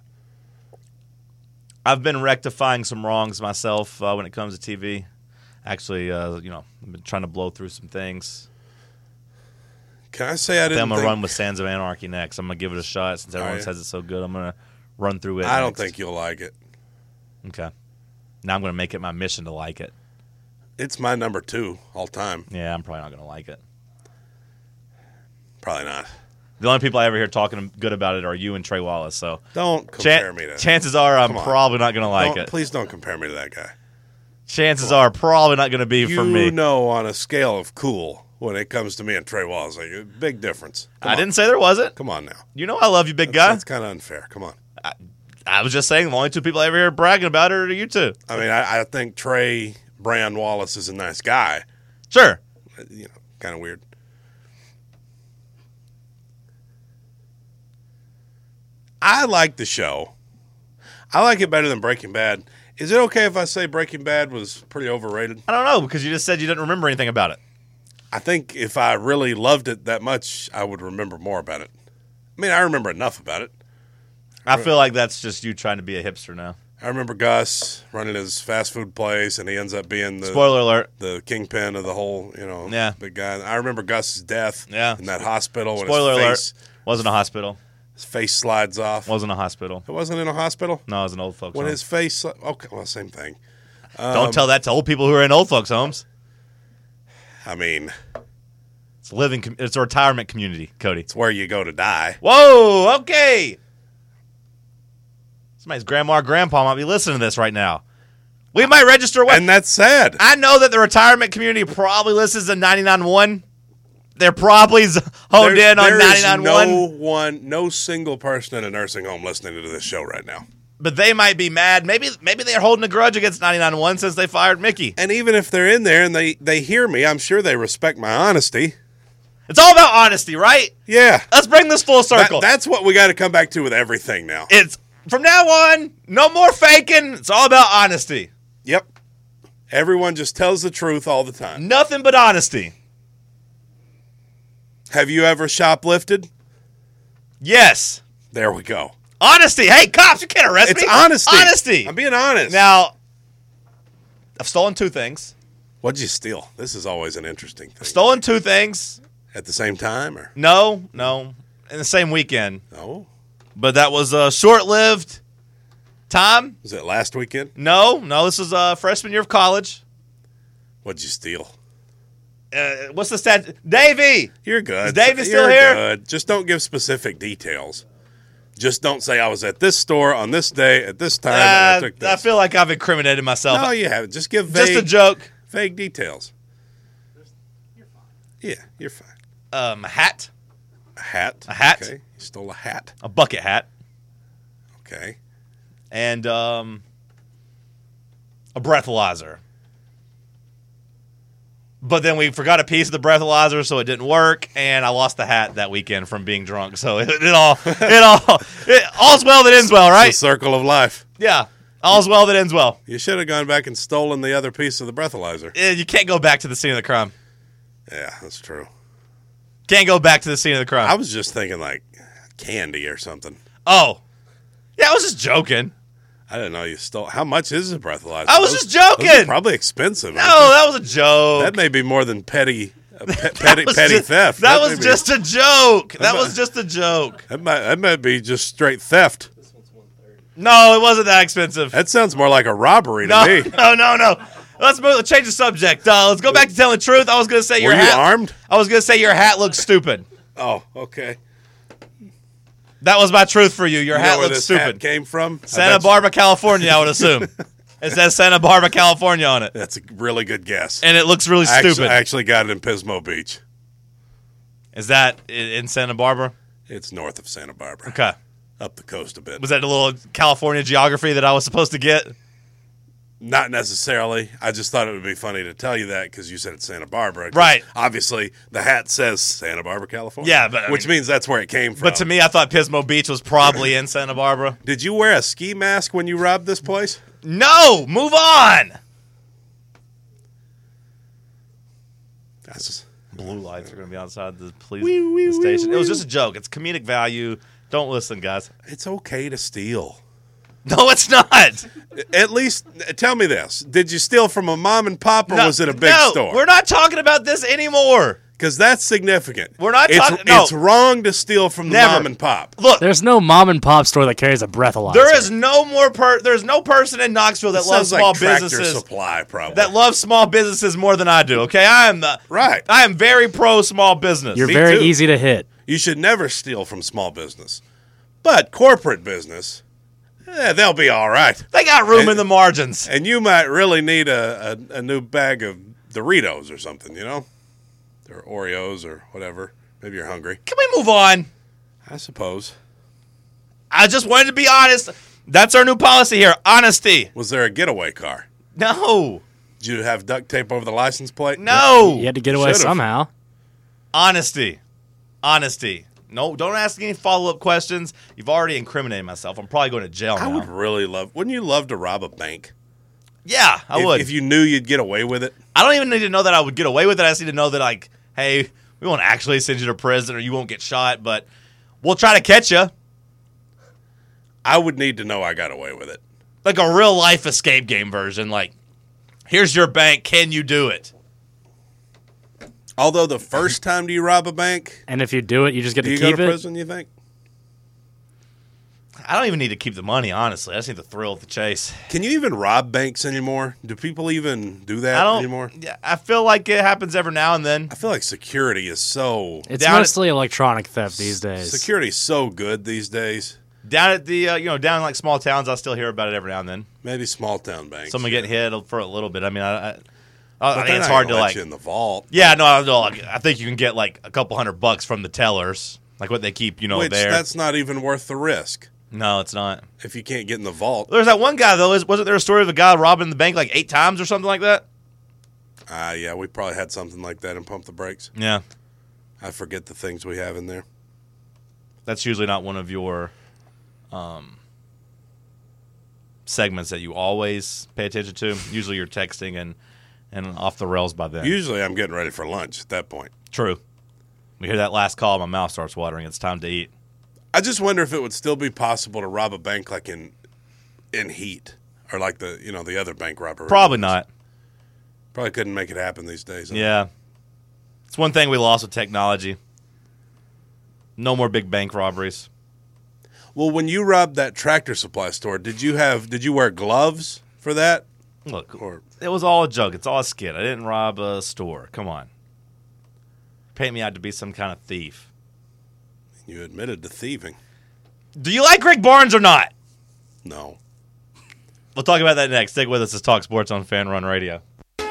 [SPEAKER 5] I've been rectifying some wrongs myself uh, when it comes to T V. Actually, uh, you know, I've been trying to blow through some things.
[SPEAKER 6] Can I say I
[SPEAKER 5] Then
[SPEAKER 6] didn't
[SPEAKER 5] I'm going to
[SPEAKER 6] think,
[SPEAKER 5] run with Sands of Anarchy next. I'm going to give it a shot since everyone
[SPEAKER 6] yeah.
[SPEAKER 5] says it's so good. I'm going to run through it.
[SPEAKER 6] I don't
[SPEAKER 5] next.
[SPEAKER 6] think you'll like it.
[SPEAKER 5] Okay. Now I'm going to make it my mission to like it.
[SPEAKER 6] It's my number two all time.
[SPEAKER 5] Yeah, I'm probably not going to like it.
[SPEAKER 6] Probably not.
[SPEAKER 5] The only people I ever hear talking good about it are you and Trey Wallace. So
[SPEAKER 6] Don't
[SPEAKER 5] chan-
[SPEAKER 6] compare me to
[SPEAKER 5] chances are I'm
[SPEAKER 6] Come on.
[SPEAKER 5] probably not going to like
[SPEAKER 6] don't-
[SPEAKER 5] it.
[SPEAKER 6] Please don't compare me to that guy.
[SPEAKER 5] Chances are probably not going to be
[SPEAKER 6] You
[SPEAKER 5] for me.
[SPEAKER 6] know, on a scale of cool, when it comes to me and Trey Wallace, like a big difference. Come
[SPEAKER 5] I
[SPEAKER 6] on.
[SPEAKER 5] didn't say there wasn't.
[SPEAKER 6] Come on now.
[SPEAKER 5] You know I love you, big
[SPEAKER 6] That's,
[SPEAKER 5] guy.
[SPEAKER 6] that's kind of unfair. Come on.
[SPEAKER 5] I was just saying the only two people I ever hear bragging about it are you two.
[SPEAKER 6] I mean, I, I think Trey Brand Wallace is a nice guy.
[SPEAKER 5] Sure.
[SPEAKER 6] You know, kind of weird. I like the show. I like it better than Breaking Bad. Is it okay if I say Breaking Bad was pretty overrated?
[SPEAKER 5] I don't know because you just said you didn't remember anything about it.
[SPEAKER 6] I think if I really loved it that much, I would remember more about it. I mean, I remember enough about it.
[SPEAKER 5] I feel like that's just you trying to be a hipster now.
[SPEAKER 6] I remember Gus running his fast food place, and he ends up being the
[SPEAKER 5] Spoiler alert.
[SPEAKER 6] the kingpin of the whole, you know,
[SPEAKER 5] Yeah.
[SPEAKER 6] big guy. I remember Gus's death
[SPEAKER 5] Yeah.
[SPEAKER 6] in that hospital when
[SPEAKER 5] Spoiler
[SPEAKER 6] his
[SPEAKER 5] alert.
[SPEAKER 6] face,
[SPEAKER 5] Wasn't a hospital.
[SPEAKER 6] his face slides off.
[SPEAKER 5] Wasn't a hospital.
[SPEAKER 6] It wasn't in a hospital?
[SPEAKER 5] No, it was an old folks
[SPEAKER 6] When
[SPEAKER 5] home.
[SPEAKER 6] his face, sli- okay, well, same thing.
[SPEAKER 5] Don't tell that to old people who are in old folks homes.
[SPEAKER 6] I mean,
[SPEAKER 5] It's a living. Com- it's a retirement community, Cody.
[SPEAKER 6] it's where you go to die.
[SPEAKER 5] Whoa. Okay. Somebody's grandma or grandpa might be listening to this right now. We might register. What?
[SPEAKER 6] And that's sad.
[SPEAKER 5] I know that the retirement community probably listens to ninety-nine point one. They're probably z- honed
[SPEAKER 6] There-
[SPEAKER 5] in on
[SPEAKER 6] there is
[SPEAKER 5] ninety-nine
[SPEAKER 6] no
[SPEAKER 5] point one.
[SPEAKER 6] one, no single person in a nursing home listening to this show right now.
[SPEAKER 5] But they might be mad. Maybe maybe they're holding a grudge against ninety-nine point one since they fired Mickey.
[SPEAKER 6] And even if they're in there and they, they hear me, I'm sure they respect my honesty.
[SPEAKER 5] It's all about honesty, right?
[SPEAKER 6] Yeah.
[SPEAKER 5] Let's bring this full circle.
[SPEAKER 6] That, that's what we got to come back to with everything now.
[SPEAKER 5] It's from now on, no more faking. It's all about honesty.
[SPEAKER 6] Yep. Everyone just tells the truth all the time.
[SPEAKER 5] Nothing but honesty.
[SPEAKER 6] Have you ever shoplifted?
[SPEAKER 5] Yes.
[SPEAKER 6] There we go.
[SPEAKER 5] Honesty. Hey, cops, you can't arrest
[SPEAKER 6] It's
[SPEAKER 5] me.
[SPEAKER 6] honesty.
[SPEAKER 5] Honesty.
[SPEAKER 6] I'm being honest.
[SPEAKER 5] Now, I've stolen two things.
[SPEAKER 6] What'd you steal? This is always an interesting thing.
[SPEAKER 5] Stolen two things.
[SPEAKER 6] At the same time, or
[SPEAKER 5] No, no, in the same weekend.
[SPEAKER 6] no?
[SPEAKER 5] But that was a short-lived time.
[SPEAKER 6] Was it last weekend?
[SPEAKER 5] No, no, this is a freshman year of college.
[SPEAKER 6] What'd you steal?
[SPEAKER 5] Uh, what's the stat? Davey!
[SPEAKER 6] You're good.
[SPEAKER 5] Is David still
[SPEAKER 6] You're
[SPEAKER 5] here?
[SPEAKER 6] Good. Just don't give specific details. Just don't say I was at this store on this day at this time. and I,
[SPEAKER 5] Uh,
[SPEAKER 6] took this.
[SPEAKER 5] I feel like I've incriminated myself.
[SPEAKER 6] No, you haven't. Just give vague,
[SPEAKER 5] Just a joke.
[SPEAKER 6] vague details. Yeah, you're fine.
[SPEAKER 5] Um, a hat.
[SPEAKER 6] A hat.
[SPEAKER 5] A hat?
[SPEAKER 6] Okay. You stole a hat.
[SPEAKER 5] A bucket hat.
[SPEAKER 6] Okay.
[SPEAKER 5] And um, a breathalyzer. But then we forgot a piece of the breathalyzer, so it didn't work, and I lost the hat that weekend from being drunk. So it, it all, it all, it, all's well that ends well, right?
[SPEAKER 6] It's the circle of life.
[SPEAKER 5] Yeah, all's well that ends well.
[SPEAKER 6] You should have gone back and stolen the other piece of the breathalyzer.
[SPEAKER 5] Eh, You can't go back to the scene of the crime.
[SPEAKER 6] Yeah, that's true.
[SPEAKER 5] Can't go back to the scene of the crime.
[SPEAKER 6] I was just thinking like candy or something.
[SPEAKER 5] oh, yeah, I was just joking.
[SPEAKER 6] I didn't know you stole. How much is a breathalyzer?
[SPEAKER 5] I was
[SPEAKER 6] Those-
[SPEAKER 5] just joking.
[SPEAKER 6] those are probably expensive.
[SPEAKER 5] No,
[SPEAKER 6] aren't they?
[SPEAKER 5] that was a joke.
[SPEAKER 6] That may be more than petty, uh, pe-
[SPEAKER 5] That
[SPEAKER 6] petty,
[SPEAKER 5] was
[SPEAKER 6] petty
[SPEAKER 5] just-
[SPEAKER 6] theft.
[SPEAKER 5] That,
[SPEAKER 6] may
[SPEAKER 5] was
[SPEAKER 6] be-
[SPEAKER 5] just a joke. That
[SPEAKER 6] might-
[SPEAKER 5] was just a joke.
[SPEAKER 6] That might, that might be just straight theft.
[SPEAKER 5] No, it wasn't that expensive.
[SPEAKER 6] That sounds more like a robbery to
[SPEAKER 5] No,
[SPEAKER 6] me.
[SPEAKER 5] no, no, no. Let's move. Let's change the subject. Uh, let's go back to telling the truth. I was going to say your
[SPEAKER 6] Were you
[SPEAKER 5] hat.
[SPEAKER 6] armed?
[SPEAKER 5] I was going to say your hat looks stupid.
[SPEAKER 6] Oh, okay.
[SPEAKER 5] That was my truth for you. Your
[SPEAKER 6] You know
[SPEAKER 5] hat
[SPEAKER 6] where
[SPEAKER 5] looks
[SPEAKER 6] this
[SPEAKER 5] stupid.
[SPEAKER 6] hat came from? I
[SPEAKER 5] Santa
[SPEAKER 6] bet you-
[SPEAKER 5] Barbara, California. I would assume it says Santa Barbara, California on it,
[SPEAKER 6] That's a really good guess.
[SPEAKER 5] and it looks really
[SPEAKER 6] I actually,
[SPEAKER 5] stupid.
[SPEAKER 6] I actually got it in Pismo Beach.
[SPEAKER 5] Is that i- in Santa Barbara?
[SPEAKER 6] It's north of Santa Barbara.
[SPEAKER 5] Okay.
[SPEAKER 6] Up the coast a bit.
[SPEAKER 5] Was that a little California geography that I was supposed to get?
[SPEAKER 6] Not necessarily. I just thought it would be funny to tell you that because you said it's Santa Barbara. 'Cause
[SPEAKER 5] Right.
[SPEAKER 6] Obviously, the hat says Santa Barbara, California.
[SPEAKER 5] Yeah, but I
[SPEAKER 6] which
[SPEAKER 5] mean-
[SPEAKER 6] means that's where it came from.
[SPEAKER 5] But to me, I thought Pismo Beach was probably in Santa Barbara.
[SPEAKER 6] Did you wear a ski mask when you robbed this place?
[SPEAKER 5] No, move on.
[SPEAKER 6] That's
[SPEAKER 5] Blue lights are going to be outside the police the station. It was just a joke. It's comedic value. Don't listen, guys.
[SPEAKER 6] it's okay to steal.
[SPEAKER 5] No, it's not.
[SPEAKER 6] At least tell me this: did you steal from a mom and pop, or
[SPEAKER 5] No,
[SPEAKER 6] was it a big
[SPEAKER 5] no,
[SPEAKER 6] store?
[SPEAKER 5] We're not talking about this anymore.
[SPEAKER 6] Because that's significant.
[SPEAKER 5] We're not
[SPEAKER 6] It's,
[SPEAKER 5] talking- no.
[SPEAKER 6] it's wrong to steal from the
[SPEAKER 5] Never.
[SPEAKER 6] mom and pop.
[SPEAKER 5] Look,
[SPEAKER 7] There's no mom and pop store that carries a breathalyzer.
[SPEAKER 5] there is no more per. There's no person in Knoxville that
[SPEAKER 6] It
[SPEAKER 5] loves
[SPEAKER 6] sounds
[SPEAKER 5] small
[SPEAKER 6] like Tractor
[SPEAKER 5] businesses
[SPEAKER 6] Supply, probably.
[SPEAKER 5] that loves small businesses more than I do. Okay, I am the
[SPEAKER 6] Right.
[SPEAKER 5] I am very pro small business.
[SPEAKER 7] You're
[SPEAKER 6] Me
[SPEAKER 7] very
[SPEAKER 6] too.
[SPEAKER 7] easy to hit.
[SPEAKER 6] You should never steal from small business. But corporate business, eh, they'll be all right.
[SPEAKER 5] They got room
[SPEAKER 6] And-
[SPEAKER 5] in the margins.
[SPEAKER 6] And you might really need a, a, a new bag of Doritos or something, you know? Or Oreos or whatever. Maybe you're hungry.
[SPEAKER 5] Can we move on?
[SPEAKER 6] I suppose.
[SPEAKER 5] I just wanted to be honest. That's our new policy here. Honesty.
[SPEAKER 6] Was there a getaway car?
[SPEAKER 5] No.
[SPEAKER 6] Did you have duct tape over the license plate?
[SPEAKER 5] No.
[SPEAKER 7] You had to get away
[SPEAKER 6] Should've.
[SPEAKER 7] somehow.
[SPEAKER 5] Honesty. Honesty. No, don't ask any follow-up questions. You've already incriminated myself. I'm probably going to jail
[SPEAKER 6] I
[SPEAKER 5] now.
[SPEAKER 6] would really love. Wouldn't you love to rob a bank?
[SPEAKER 5] Yeah, I
[SPEAKER 6] if,
[SPEAKER 5] would.
[SPEAKER 6] If you knew you'd get away with it.
[SPEAKER 5] I don't even need to know that I would get away with it. I just need to know that, like, hey, we won't actually send you to prison or you won't get shot, but we'll try to catch you.
[SPEAKER 6] I would need to know I got away with it.
[SPEAKER 5] Like a real-life escape game version. Like, here's your bank. Can you do it?
[SPEAKER 6] Although the first time do you rob a bank,
[SPEAKER 7] And if you do it, you just get
[SPEAKER 6] do
[SPEAKER 7] to
[SPEAKER 6] you go
[SPEAKER 7] keep
[SPEAKER 6] to
[SPEAKER 7] it.
[SPEAKER 6] prison, you think?
[SPEAKER 5] I don't even need to keep the money, honestly. I just need the thrill of the chase.
[SPEAKER 6] Can you even rob banks anymore? Do people even do that
[SPEAKER 5] I don't
[SPEAKER 6] anymore?
[SPEAKER 5] Yeah, I feel like it happens every now and then.
[SPEAKER 6] I feel like security is so
[SPEAKER 7] It's
[SPEAKER 5] Down at-
[SPEAKER 7] mostly electronic theft these days.
[SPEAKER 6] security's so good these days.
[SPEAKER 5] Down at the, uh, you know, down in like small towns, I still hear about it every now and then.
[SPEAKER 6] Maybe small town banks.
[SPEAKER 5] Someone getting hit for a little bit. I mean, I, I, I
[SPEAKER 6] But
[SPEAKER 5] think
[SPEAKER 6] they're
[SPEAKER 5] it's
[SPEAKER 6] not
[SPEAKER 5] hard to
[SPEAKER 6] gonna let
[SPEAKER 5] like.
[SPEAKER 6] you in the vault.
[SPEAKER 5] Yeah, no, I, no, like, I think you can get like a couple hundred bucks from the tellers, like what they keep, you know,
[SPEAKER 6] Which
[SPEAKER 5] there.
[SPEAKER 6] that's not even worth the risk
[SPEAKER 5] No, it's not.
[SPEAKER 6] if you can't get in the vault.
[SPEAKER 5] There's that one guy though. Is, wasn't there a story of a guy robbing the bank like eight times or something like that?
[SPEAKER 6] Ah, yeah, we probably had something like that and Pump the Brakes.
[SPEAKER 5] Yeah,
[SPEAKER 6] I forget the things we have in there.
[SPEAKER 5] that's usually not one of your um, segments that you always pay attention to. Usually you're texting and and off the rails by then.
[SPEAKER 6] Usually I'm getting ready for lunch at that point.
[SPEAKER 5] True. We hear that last call, my mouth starts watering. It's time to eat.
[SPEAKER 6] I just wonder if it would still be possible to rob a bank like in in heat or like the you know the other bank robbery.
[SPEAKER 5] Probably not.
[SPEAKER 6] Probably couldn't make it happen these days. Huh?
[SPEAKER 5] Yeah. It's one thing we lost with technology. No more big bank robberies.
[SPEAKER 6] Well, when you robbed that Tractor Supply store, did you have did you wear gloves for that?
[SPEAKER 5] Look,
[SPEAKER 6] Or
[SPEAKER 5] it was all a joke. It's all a skit. I didn't rob a store. Come on. Paint me out to be some kind of thief.
[SPEAKER 6] you admitted to thieving?
[SPEAKER 5] Do you like Rick Barnes or not?
[SPEAKER 6] No.
[SPEAKER 5] We'll talk about that next. Stay with us. It's Talk Sports on Fan Run Radio.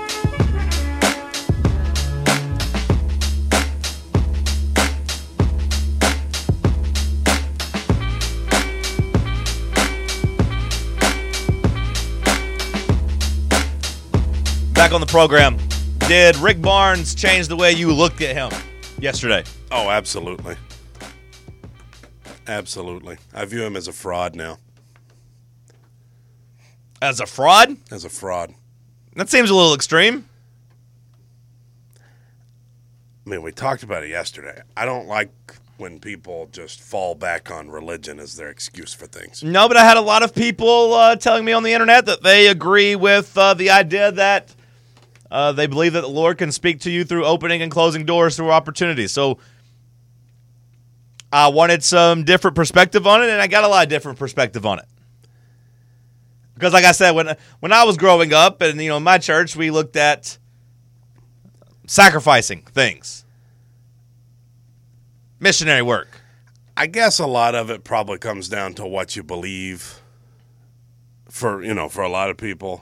[SPEAKER 5] Back on the program. Did Rick Barnes change the way you looked at him yesterday?
[SPEAKER 6] Oh, absolutely. Absolutely. I view him as a fraud now.
[SPEAKER 5] As a fraud?
[SPEAKER 6] As a fraud.
[SPEAKER 5] That seems a little extreme.
[SPEAKER 6] I mean, we talked about it yesterday. I don't like when people just fall back on religion as their excuse for things.
[SPEAKER 5] No, but I had a lot of people uh, telling me on the internet that they agree with uh, the idea that uh, they believe that the Lord can speak to you through opening and closing doors through opportunities. So I wanted some different perspective on it, and I got a lot of different perspective on it. Because like I said, when when I was growing up, and you know, in my church, we looked at sacrificing things. Missionary work.
[SPEAKER 6] I guess a lot of it probably comes down to what you believe for, you know, for a lot of people.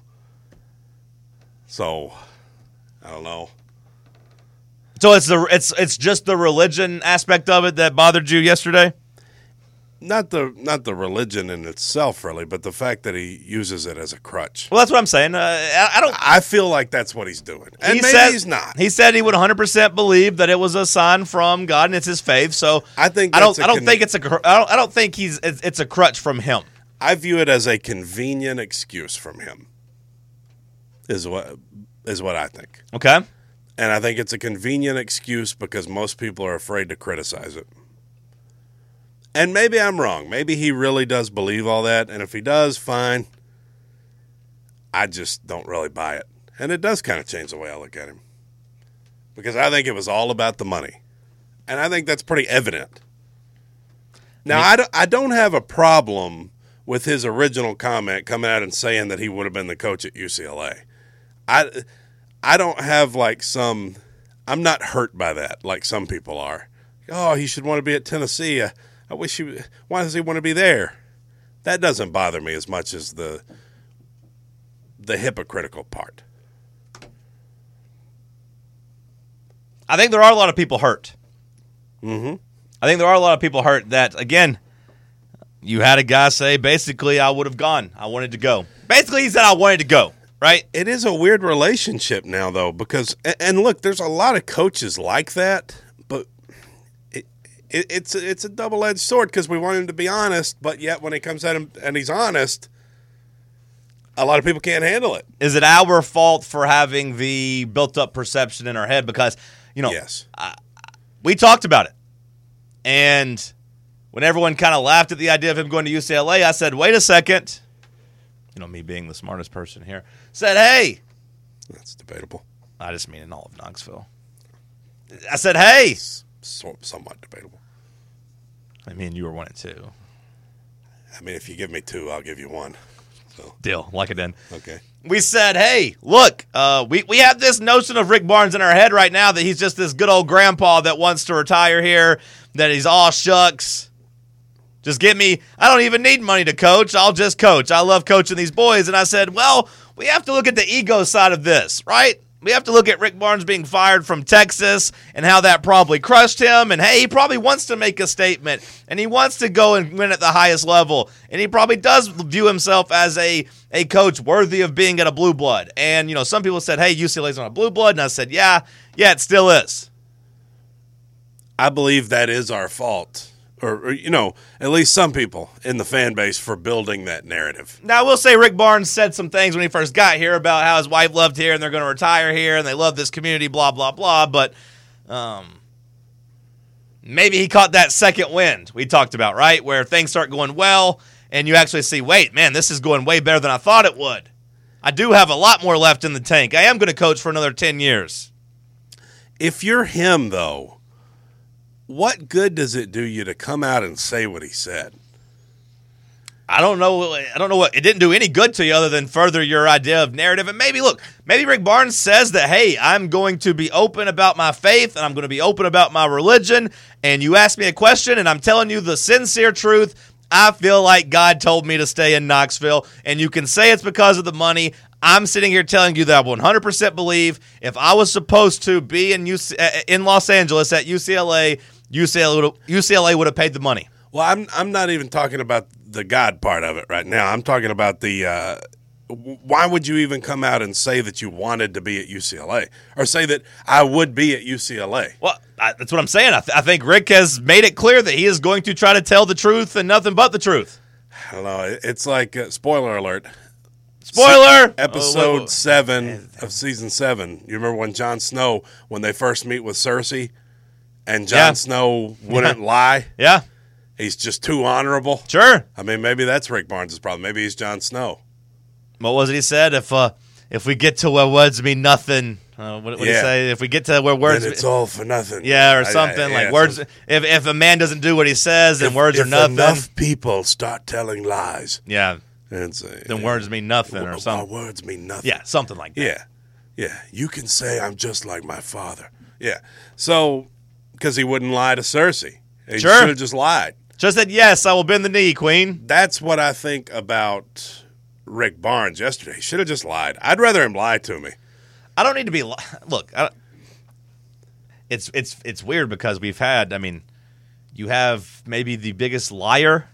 [SPEAKER 6] So, I don't know.
[SPEAKER 5] So it's the it's it's just the religion aspect of it that bothered you yesterday?
[SPEAKER 6] Not the not the religion in itself, really, but the fact that he uses it as a crutch.
[SPEAKER 5] Well, that's what I'm saying. Uh, I, I don't.
[SPEAKER 6] I feel like that's what he's doing, and
[SPEAKER 5] he
[SPEAKER 6] maybe
[SPEAKER 5] said,
[SPEAKER 6] he's not.
[SPEAKER 5] He said he would one hundred percent believe that it was a sign from God and it's his faith. So
[SPEAKER 6] I think
[SPEAKER 5] I don't.
[SPEAKER 6] that's a
[SPEAKER 5] I don't
[SPEAKER 6] con-
[SPEAKER 5] think it's a. cr- I don't. I don't think he's. It's, it's a crutch from him.
[SPEAKER 6] I view it as a convenient excuse from him. Is what is what I think,
[SPEAKER 5] Okay.
[SPEAKER 6] and I think it's a convenient excuse because most people are afraid to criticize it. And maybe I'm wrong. Maybe he really does believe all that. And if he does, fine. I just don't really buy it. And it does kind of change the way I look at him. Because I think it was all about the money. And I think that's pretty evident. Now, I don't, I don't have a problem with his original comment coming out and saying that he would have been the coach at U C L A. I, I don't have like some, I'm not hurt by that like some people are. Oh, he should want to be at Tennessee. Uh, I wish he. Why does he want to be there? That doesn't bother me as much as the the hypocritical part.
[SPEAKER 5] I think there are a lot of people hurt.
[SPEAKER 6] Mm-hmm.
[SPEAKER 5] I think there are a lot of people hurt that, again, you had a guy say, basically, I would have gone. I wanted to go. Basically, he said I wanted to go, right?
[SPEAKER 6] It is a weird relationship now, though, because and look, there's a lot of coaches like that, but. It, it's it's a double-edged sword because we want him to be honest, but yet when he comes at him and he's honest, a lot of people can't handle it.
[SPEAKER 5] Is it our fault for having the built-up perception in our head? Because, you know,
[SPEAKER 6] Yes.
[SPEAKER 5] I, we talked about it. And when everyone kind of laughed at the idea of him going to U C L A, I said, wait a second. You know, me being the smartest person here. Said, hey.
[SPEAKER 6] That's debatable.
[SPEAKER 5] I just mean in all of Knoxville. I said, hey.
[SPEAKER 6] It's so, somewhat debatable.
[SPEAKER 5] I mean, you were one and two.
[SPEAKER 6] I mean, if you give me two, I'll give you one. So
[SPEAKER 5] Deal. Like it then.
[SPEAKER 6] okay.
[SPEAKER 5] We said, hey, look, uh, we, we have this notion of Rick Barnes in our head right now that he's just this good old grandpa that wants to retire here, that he's all shucks. Just get me, I don't even need money to coach. I'll just coach. I love coaching these boys. And I said, well, we have to look at the ego side of this, right? We have to look at Rick Barnes being fired from Texas and how that probably crushed him. And, hey, he probably wants to make a statement, and he wants to go and win at the highest level. And he probably does view himself as a, a coach worthy of being at a blue blood. And, you know, some people said, hey, U C L A's on a blue blood. And I said, yeah, yeah, it still is.
[SPEAKER 6] I believe that is our fault. Or, or, you know, at least some people in the fan base for building that narrative.
[SPEAKER 5] Now, I will say Rick Barnes said some things when he first got here about how his wife loved here and they're going to retire here and they love this community, blah, blah, blah. But um, maybe he caught that second wind we talked about, right, where things start going well and you actually see, wait, man, this is going way better than I thought it would. I do have a lot more left in the tank. I am going to coach for another ten years.
[SPEAKER 6] If you're him, though, what good does it do you to come out and say what he said?
[SPEAKER 5] I don't know. I don't know what it didn't do any good to you other than further your idea of narrative. And maybe look, maybe Rick Barnes says that, hey, I'm going to be open about my faith and I'm going to be open about my religion. And you ask me a question and I'm telling you the sincere truth. I feel like God told me to stay in Knoxville. And you can say it's because of the money. I'm sitting here telling you that I one hundred percent believe if I was supposed to be in U C, in Los Angeles at U C L A, U C L A would have, U C L A would have paid the money.
[SPEAKER 6] Well, I'm I'm not even talking about the God part of it right now. I'm talking about the uh, why would you even come out and say that you wanted to be at U C L A or say that I would be at U C L A?
[SPEAKER 5] Well, I, that's what I'm saying. I, th- I think Rick has made it clear that he is going to try to tell the truth and nothing but the truth.
[SPEAKER 6] I don't know. It's like, uh, spoiler alert.
[SPEAKER 5] Spoiler!
[SPEAKER 6] Episode
[SPEAKER 5] Oh, wait, wait.
[SPEAKER 6] seven of season seven. You remember when Jon Snow, when they first meet with Cersei, and Jon
[SPEAKER 5] Yeah.
[SPEAKER 6] Snow wouldn't lie?
[SPEAKER 5] Yeah,
[SPEAKER 6] He's just too honorable.
[SPEAKER 5] sure.
[SPEAKER 6] I mean, maybe that's Rick Barnes' problem. Maybe he's Jon Snow.
[SPEAKER 5] What was it he said? If uh, if we get to where words mean nothing, uh, what did he
[SPEAKER 6] Yeah.
[SPEAKER 5] say? If we get to where words,
[SPEAKER 6] Then it's all for nothing.
[SPEAKER 5] yeah, or
[SPEAKER 6] I- I-
[SPEAKER 5] something
[SPEAKER 6] yeah,
[SPEAKER 5] like words.
[SPEAKER 6] so-
[SPEAKER 5] If if a man doesn't do what he says, then
[SPEAKER 6] if,
[SPEAKER 5] words
[SPEAKER 6] if
[SPEAKER 5] are nothing.
[SPEAKER 6] enough people start telling lies,
[SPEAKER 5] Yeah,
[SPEAKER 6] and say,
[SPEAKER 5] then words mean nothing or
[SPEAKER 6] our
[SPEAKER 5] something.
[SPEAKER 6] words mean nothing.
[SPEAKER 5] Yeah, something like that.
[SPEAKER 6] Yeah. Yeah. You can say I'm just like my father. Yeah. So, because he wouldn't lie to Cersei. He
[SPEAKER 5] Sure.
[SPEAKER 6] should have just lied.
[SPEAKER 5] Just said yes. I will bend the knee, Queen.
[SPEAKER 6] That's what I think about Rick Barnes yesterday. He should have just lied. I'd rather him lie to me.
[SPEAKER 5] I don't need to be. Li- Look, I, it's it's it's weird because we've had. I mean, you have maybe the biggest liar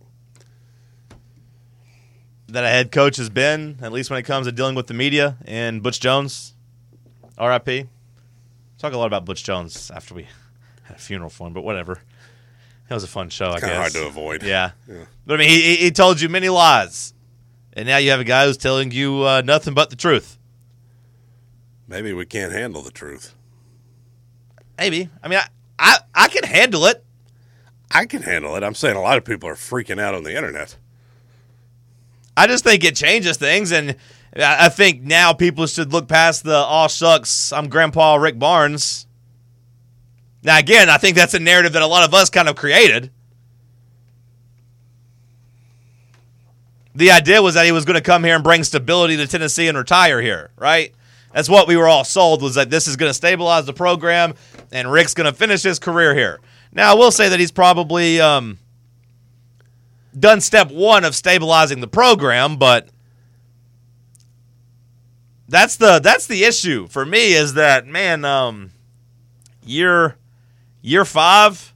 [SPEAKER 5] that a head coach has been, at least when it comes to dealing with the media, and Butch Jones, R I P Talk a lot about Butch Jones after we had a funeral for him, but whatever. That was a fun show, I
[SPEAKER 6] Kind
[SPEAKER 5] guess.
[SPEAKER 6] of hard to avoid.
[SPEAKER 5] Yeah. yeah. But I mean, he, he told you many lies, and now you have a guy who's telling you uh, nothing but the truth.
[SPEAKER 6] Maybe we can't handle the truth.
[SPEAKER 5] Maybe. I mean, I, I, I can handle it.
[SPEAKER 6] I can handle it. I'm saying a lot of people are freaking out on the internet.
[SPEAKER 5] I just think it changes things, and I I think now people should look past the, "aw, shucks, I'm Grandpa Rick Barnes." Now, again, I think that's a narrative that a lot of us kind of created. The idea was that he was going to come here and bring stability to Tennessee and retire here, right? That's what we were all sold, was that this is going to stabilize the program, and Rick's going to finish his career here. Now, I will say that he's probably um, done step one of stabilizing the program, but that's the that's the issue for me is that, man, um, year year five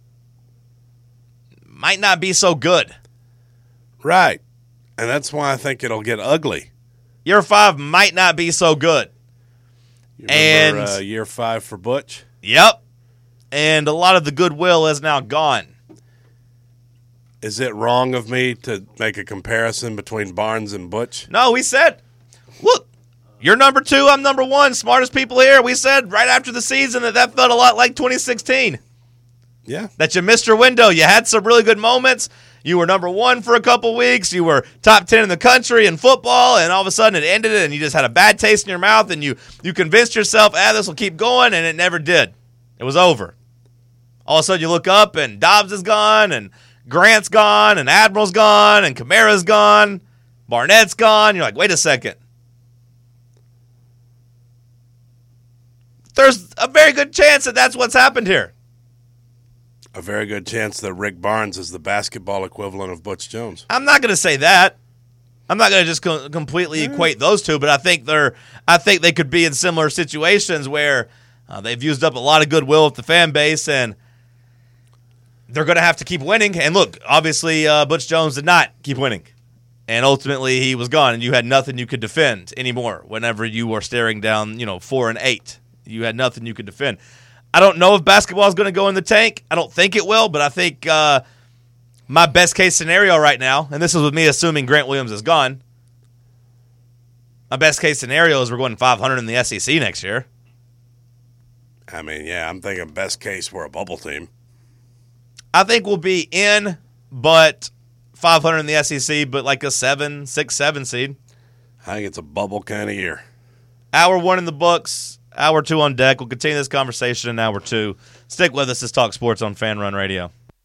[SPEAKER 5] might not be so good.
[SPEAKER 6] Right. And that's why I think it'll get ugly.
[SPEAKER 5] Year five might not be so good.
[SPEAKER 6] You remember
[SPEAKER 5] And-
[SPEAKER 6] uh, year five for Butch?
[SPEAKER 5] Yep. And a lot of the goodwill is now gone.
[SPEAKER 6] Is it wrong of me to make a comparison between Barnes and Butch?
[SPEAKER 5] No, we said, look, you're number two, I'm number one, smartest people here. We said right after the season that that felt a lot like twenty sixteen.
[SPEAKER 6] Yeah.
[SPEAKER 5] That you missed your window. You had some really good moments. You were number one for a couple weeks. You were top ten in the country in football, and all of a sudden it ended, and you just had a bad taste in your mouth, and you, you convinced yourself, ah, this will keep going, and it never did. It was over. All of a sudden you look up, and Dobbs is gone, and Grant's gone, and Admiral's gone, and Kamara's gone, Barnett's gone. You're like, wait a second. There's a very good chance that that's what's happened here.
[SPEAKER 6] A very good chance that Rick Barnes is the basketball equivalent of Butch Jones.
[SPEAKER 5] I'm not going to say that. I'm not going to just co- completely equate those two, but I think they're. I think they could be in similar situations where uh, they've used up a lot of goodwill with the fan base, and they're going to have to keep winning. And look, obviously, uh, Butch Jones did not keep winning, and ultimately he was gone, and you had nothing you could defend anymore. Whenever you were staring down, you know, four and eight, you had nothing you could defend. I don't know if basketball is going to go in the tank. I don't think it will, but I think uh, my best case scenario right now, and this is with me assuming Grant Williams is gone, my best case scenario is we're going five hundred in the S E C next year.
[SPEAKER 6] I mean, yeah, I'm thinking best case we're a bubble team.
[SPEAKER 5] I think we'll be in, but five hundred in the S E C, but like a seven, six, seven seed.
[SPEAKER 6] I think it's a bubble kind of year.
[SPEAKER 5] Hour one in the books. Hour two on deck. We'll continue this conversation in hour two. Stick with us. Let's talk sports on Fan Run Radio.